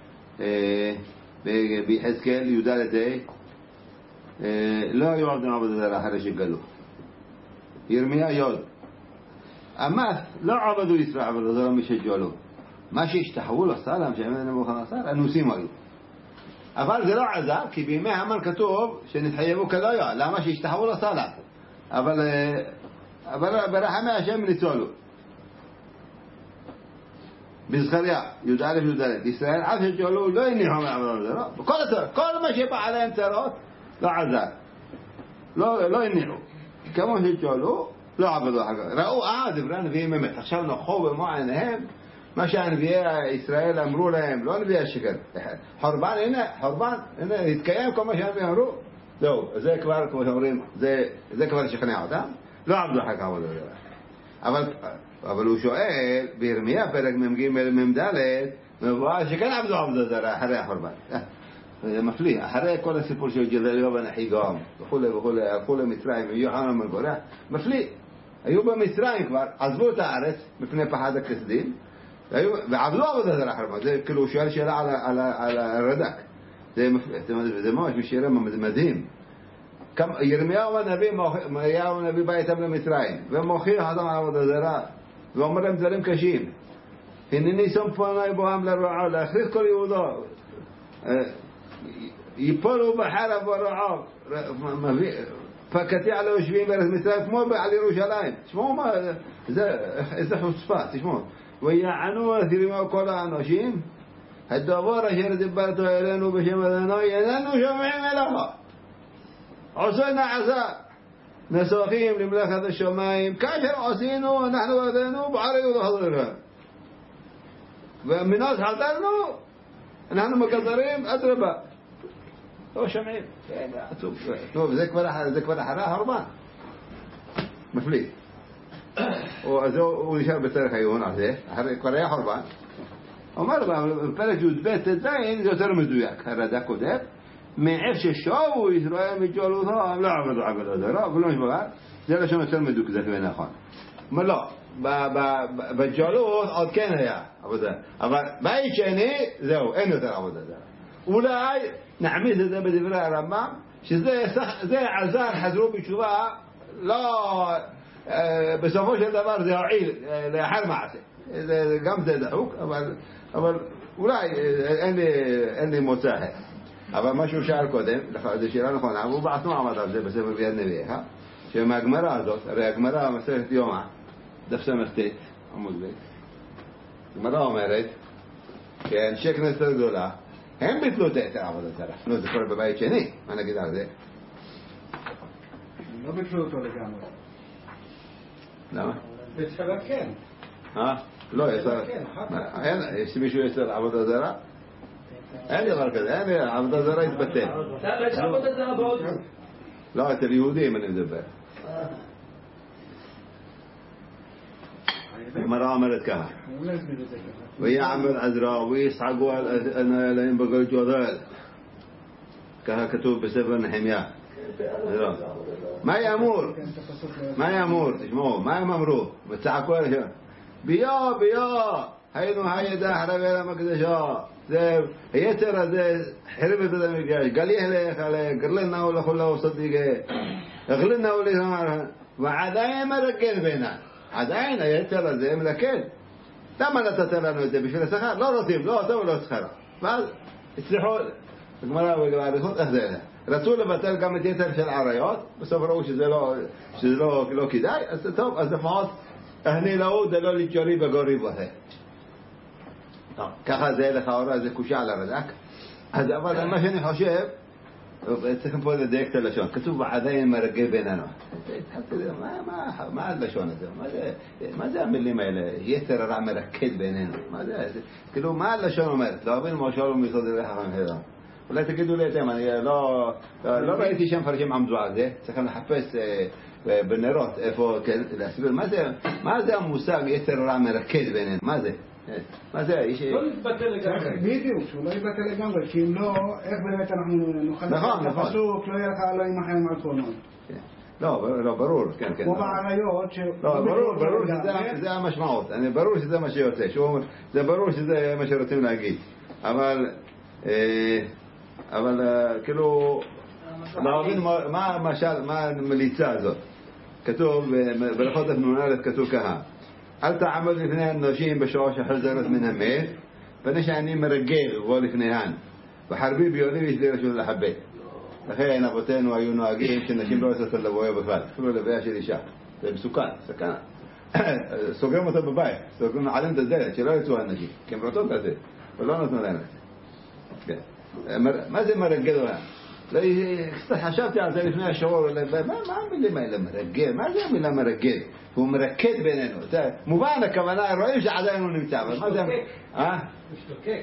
ביחזקאל, יהודה לדי. לא היו עבדים עבודה זרה אחרי שגלו. ירמיה יוד. אמס, לא עבדו ישראל עבודה זרה משג'לו. מה שהשתחוו לסלם, שעמד נבוכדנצר, אנוסים היו. אבל זה לא עזר, כי בימי המן כתוב שנתחייבו כלויה, למה שהשתחוו לסלם. אבל, אבל ברחמי השם ניצולו. בזכריה, י"א י"ד, ישראל עד שג'לו לא הניחו מעבודה זרה. כל הצרות, כל מה שבא עליהם צרות, לא עזר. לא, לא הניחו. כמו שג'לו, לא עבדו אחר כך. ראו, אה, דברי הנביאים אמת. עכשיו נכחו במו עיניהם, מה שהנביאי ישראל אמרו להם, לא נביאי השקר. חורבן, הנה, חורבן, הנה, התקיים כל מה שהנביאים אמרו. זהו, זה כבר, כמו שאומרים, זה, זה כבר שכנע אותם. לא עבדו אחר כך עבודה זרה. אבל, אבל הוא שואל, בירמיה פרק מ"ג מ"ד, מבואר שכן עבדו עבודה זרה אחרי החורבן. זה מפליא, אחרי כל הסיפור של גדליהו ונחיקם, וכולי וכולי, הלכו למצרים, יוחנן בן קורח, מפליא. היו במצרים כבר, עזבו את הארץ מפני פחד הכסדים, ועבדו עבודה זרה אחרי. זה כאילו הוא שואל שאלה על, על, על הרד"ק. זה, זה ממש משירה מדהים. ירמיהו הנביא, ירמיהו הנביא בא איתם למצרים, ומוכיח אותם עבודה זרה, ואומר להם דברים קשים. הנני שם פניי בוהם לרעב, להכריח כל יהודו. ייפולו בחרב ורעב. פקתי על היושבים בארץ מצרים כמו על ירושלים. תשמעו מה, איזה חוצפה, תשמעו. ויענו ירמיהו כל האנשים, הדבר אשר דיברתו אלינו בשם אדוני, איננו שומעים אליך. עשינו עשה, נסוכים למלאכת השמיים, כאשר עשינו, אנחנו עשינו, בערי ובחדרה. ומנוס חדרנו, אנחנו מקצרים, אדרבה. לא שומעים. טוב, זה כבר אחרי החורבן. מפליא. אז הוא נשאר בצריך העיון על זה, כבר היה חורבן. אומר בפרק י"ב ט"ז זה יותר מדויק, הרד"ק כותב, מאיך ששבו ישראל מג'לותם לא עבדו עבודה זרה ולא משברה, זה לשון יותר מדוקדק ונכון. אומר לא, בג'לות עוד כן היה עבודה, אבל בית שני זהו, אין יותר עבודה זרה. אולי נעמיד את זה בדברי הרמב"ם, שזה עזר, חזרו בתשובה, לא, בסופו של דבר זה הועיל לאחר מעשה. גם זה דחוק, אבל, אבל אולי אין לי, אין לי מוצא אחר. אבל מה שהוא שאל קודם, זו שאלה נכונה, והוא בעצמו עמד על זה בספר ביד נביאיך, שמהגמרא הזאת, הרי הגמרא מסכת יומא, דף ס"ט, עמוד ב', הגמרא אומרת, שאנשי כנסת גדולה, הם ביטלו את היתר עבודה זרה. נו, זה קורה בבית שני, מה נגיד על זה? לא ביטלו אותו לגמרי. למה? בצרה כן. אה? לא, יש מישהו יצר עבודה זרה? אין דבר כזה, אין, עבודה זרה התבטל. יש עבודה זרה בעוד? לא, אצל יהודים אני מדבר. הגמרא אומרת ככה, ויעמל עזרא ויצחקו עליהם בגל ג'ודל, ככה כתוב בספר נחמיה. מה יאמור? מה יאמור? תשמעו, מה הם אמרו? וצעקו עליהם ביו ביו היינו הידה חרבי למקדשו, זה היצר הזה חרב את המקדש, גליח לך גרלנאו לכולו סדיגה, גרלנאו לך, ועדיין מרקד בינה, עדיין היצר הזה מלכד. למה נתת לנו את זה? בשביל השכר? לא רוצים, לא אותו ולא שכר. ואז הצליחו, הגמרא ובאריכות, איך זה? רצו לבטל גם את יתר של עריות, בסוף ראו שזה לא, שזה לא, לא כדאי, אז טוב, אז לפחות אני לעוד לא לג'ורי בגורי בוהה. ככה זה לכאורה, זה קושה על הרד"ק. אז אבל מה שאני חושב, צריכים פה לדייק את הלשון. כתוב עדיין מרגל בינינו. מה, מה, מה הלשון הזה? מה זה, מה זה המילים האלה? יצר הרע מרקד בינינו. מה זה? כאילו, מה הלשון אומרת? לא אבין מה שאלו מיסוד אליך חמחדה. אולי תגידו לי אתם, אני לא, לא ראיתי שם פרשים עמדו על זה. צריכים לחפש בנרות איפה, להסביר. מה זה, מה זה המושג יצר הרע מרקד בינינו? מה זה? מה זה? לא להתבטל לגמרי. בדיוק, שהוא לא יתבטל לגמרי, כי אם לא, איך באמת אנחנו נוכל נכון, נכון. הפסוק, לא יהיה לך אלוהים החיים על תורנות. לא, לא, ברור, כן, כן. כמו בעריות, ש... לא, ברור, ברור שזה המשמעות. אני ברור שזה מה שיוצא. זה ברור שזה מה שרוצים להגיד. אבל, אבל, כאילו, להבין מה המשל, מה המליצה הזאת. כתוב, ברכות אפנון א' כתוב ככה. אל תעמוד לפני האנשים בשעה שחזרת מן המת, פני שאני מרגל ובוא לפניהן. וחרבי ביולי וישדי רשות לחבט. לכן אבותינו היו נוהגים שנשים לא יוצאות לבויה בכלל, אפילו לוויה של אישה. זה מסוכן, סכנה. סוגרים אותו בבית, סוגרים עליהם את הדלת, שלא יצאו האנשים, כי הם רוצות את זה, ולא נתנו להם את זה. מה זה מרגל אותם? קצת חשבתי על זה לפני השעור, מה המילים האלה מרגל? מה זה המילה מרגל? הוא מרקד בינינו. מובן הכוונה, רואים שעדיין הוא נמצא, אבל מה זה? משתוקק.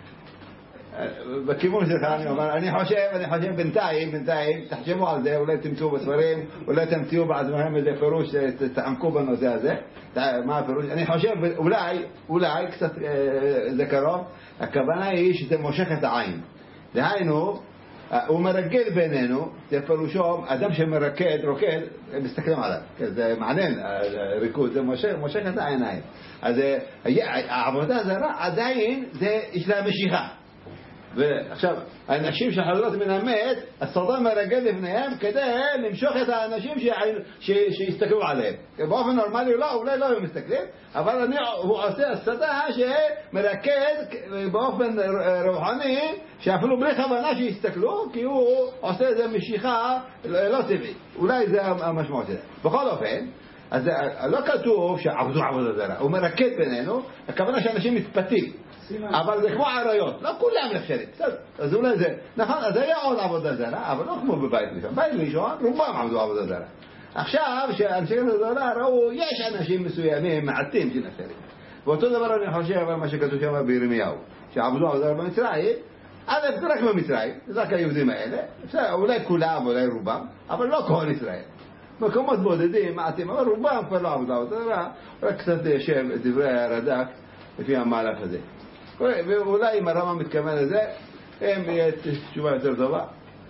בכיוון שלך אני אומר, אני חושב, אני חושב בינתיים, בינתיים, תחשבו על זה, אולי תמצאו בספרים, אולי תמצאו בעצמם איזה פירוש, תעמקו בנושא הזה, מה הפירוש? אני חושב, אולי, אולי, קצת זה קרוב, הכוונה היא שזה מושך את העין. דהיינו, הוא מרגל בינינו, זה פירושו, אדם שמרקד, רוקד, מסתכלים עליו, זה מעניין, ריקוד, זה מושך, מושך את העיניים. אז העבודה הזרה עדיין, זה יש לה משיכה. ועכשיו, האנשים שחזרות מן המת, הסרטן מרגל לפניהם כדי למשוך את האנשים שיסתכלו עליהם. באופן נורמלי לא, אולי לא הם מסתכלים, אבל אני, הוא עושה הסתה שמרקד באופן רוחני, שאפילו בלי כוונה שיסתכלו, כי הוא עושה איזו משיכה לא טבעית. אולי זה המשמעות שלה. בכל אופן, אז לא כתוב שעבדו עבודה זרה, הוא מרקד בינינו, הכוונה שאנשים מתפתים. אבל זה כמו עריות, לא כולם נחשבים, אז אולי זה, נכון, אז היה עוד עבודה זרה, אבל לא כמו בבית ראשון, בית ראשון רובם עבדו עבודה זרה. עכשיו שאנשי עבודה זרה ראו, יש אנשים מסוימים, מעטים שנחשבים. ואותו דבר אני חושב על מה שכתוב שם בירמיהו, שעבדו עבודה זרה במצרים, אז זה רק במצרים, זה רק היהודים האלה, אולי כולם, אולי רובם, אבל לא כל ישראל. מקומות בודדים, מעטים, אבל רובם כבר לא עבדו עבודה זרה, רק קצת שם דברי הרד"ק לפי המהלך הזה. ואולי אם הרמב"ם מתכוון לזה, הם יהיה תשובה יותר טובה.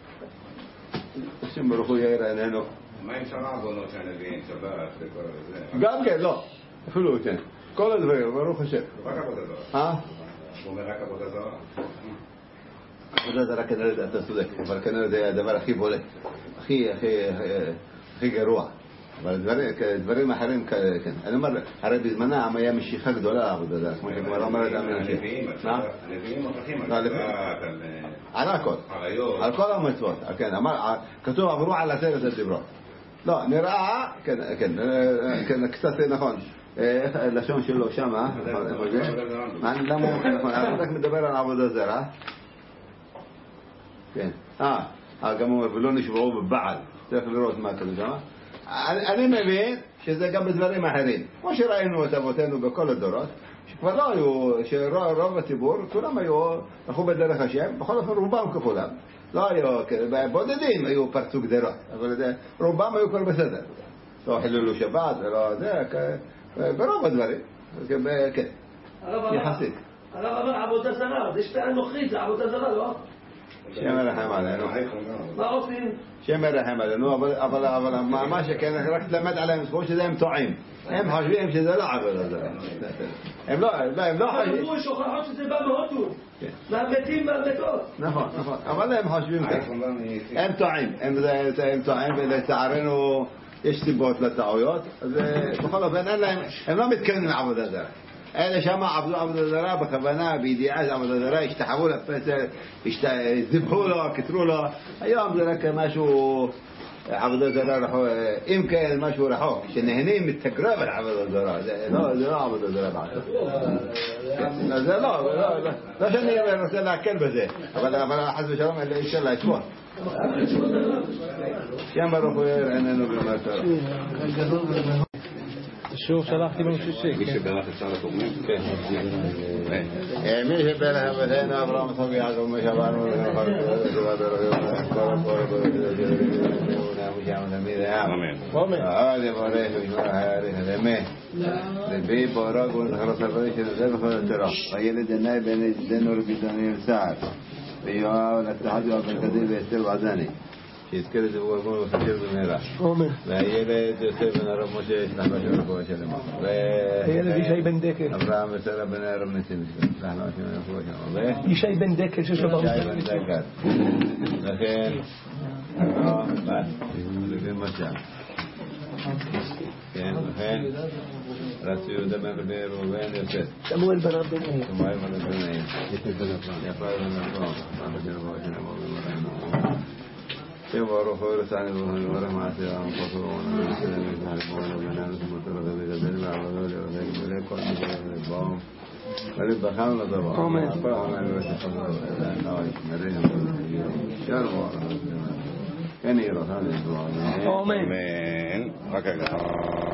השם ברוך הוא יאיר עינינו. מה עם שם העבודות שהנביאים, שבת וכל זה? גם כן, לא. אפילו כן. כל הדברים, ברוך השם. רק עבודה זרה. אה? הוא אומר רק עבודה זרה. עבודה זרה כנראה אתה צודק, אבל כנראה זה הדבר הכי בולט. הכי, הכי, הכי גרוע. אבל דברים אחרים, כן. אני אומר, הרי בזמנם היה משיכה גדולה לעבודה זרה, כמו שכבר אומרת המנהיגים. הנביאים מוכרחים על על הכל. על כל המצוות. כתוב עברו על עשרת הדיברות. לא, נראה, כן, כן, קצת נכון. לשון שלו שמה, איפה זה? למה הוא נכון? אני רק מדבר על עבודה זרה. כן. אה, גם הוא אומר, ולא נשבעו בבעל. צריך לראות מה כתוב שמה. אני מבין שזה גם בדברים אחרים. כמו שראינו את אבותינו בכל הדורות, שכבר לא היו, שרוב הציבור, כולם היו, הלכו בדרך השם, בכל אופן רובם ככולם. לא היו, בודדים היו פרצו גדרות, אבל רובם היו כבר בסדר. לא חיללו שבת, ולא זה, ברוב הדברים. כן, יחסית. הרב אמר עבודה זרה, זה שתהיה נוכרית, זה עבודה זרה, לא? שם הרחם עלינו. מה עושים? שם הרחם עלינו, אבל מה שכן, רק תלמד עליהם ספור שזה הם טועים. הם חושבים שזה לא עבודה זרה. הם לא, הם לא חושבים. אמרו שוכחות שזה בא מהודו. מהמתים מהמתות. נכון, נכון. אבל הם חושבים כך. הם טועים. הם טועים, ולצערנו יש סיבות לטעויות. אז בכל אופן, הם לא מתכוונים לעבודה זרה. אלה שם עבדו עבודה זרה בכוונה, בידיעת עבודה זרה, השתחוו לפסל, זבחו לו, כתרו לו. היום זה רק משהו עבודה זרה רחוק, אם כן משהו רחוק, שנהנים מתקרב על עבודה זרה. זה לא עבודה זרה בעצם. זה לא, לא שאני רוצה להקל בזה, אבל חס ושלום אי אפשר להשוות. שם ברוך הוא עינינו במטרה. שוב שלחתי לנו שישי. מי שברך אפשר לתורמים? כן. מי שברך אבותינו אברהם יצחק ויעקב משה עברנו אמן. אל יברך וישמור ויאריך את ימינו. לבי בורג ונחרץ הברית של זה בכל התורה. וילד עיני בעיני ידידנו רבי דניאל סעד. ויואב נצחת יואב בן קדיל ואסתר ועדני. שיזכר את זה הוא ארגון וחשב במהרה. והילד יוסף בן הרב משה ישלח בשם רפואה שלמה. הילד ישי בן דקל. אברהם וסרה בן הרב ניסים ישלח בשם רפואה שלמה. ישי בן דקל שיש לו ברוך. ישי בן דקל. לכן, לפי משל. כן, לכן, רצו יהודה בן רבי ראובן יוסף. שמואל בן רבי נעים. שמואל בן רבי נעים. יפה בן אברהם. בשם רפואה שלמה. يبارك ورسالة ورحمة الله وبركاته ونسلم على ربنا وسمعنا بجدل وعلى ذلك وذلك البام ولد بخامة طبعا آمين آمين وسخنا نايف مريم شروا كنيرة هذه الدعاء آمين آمين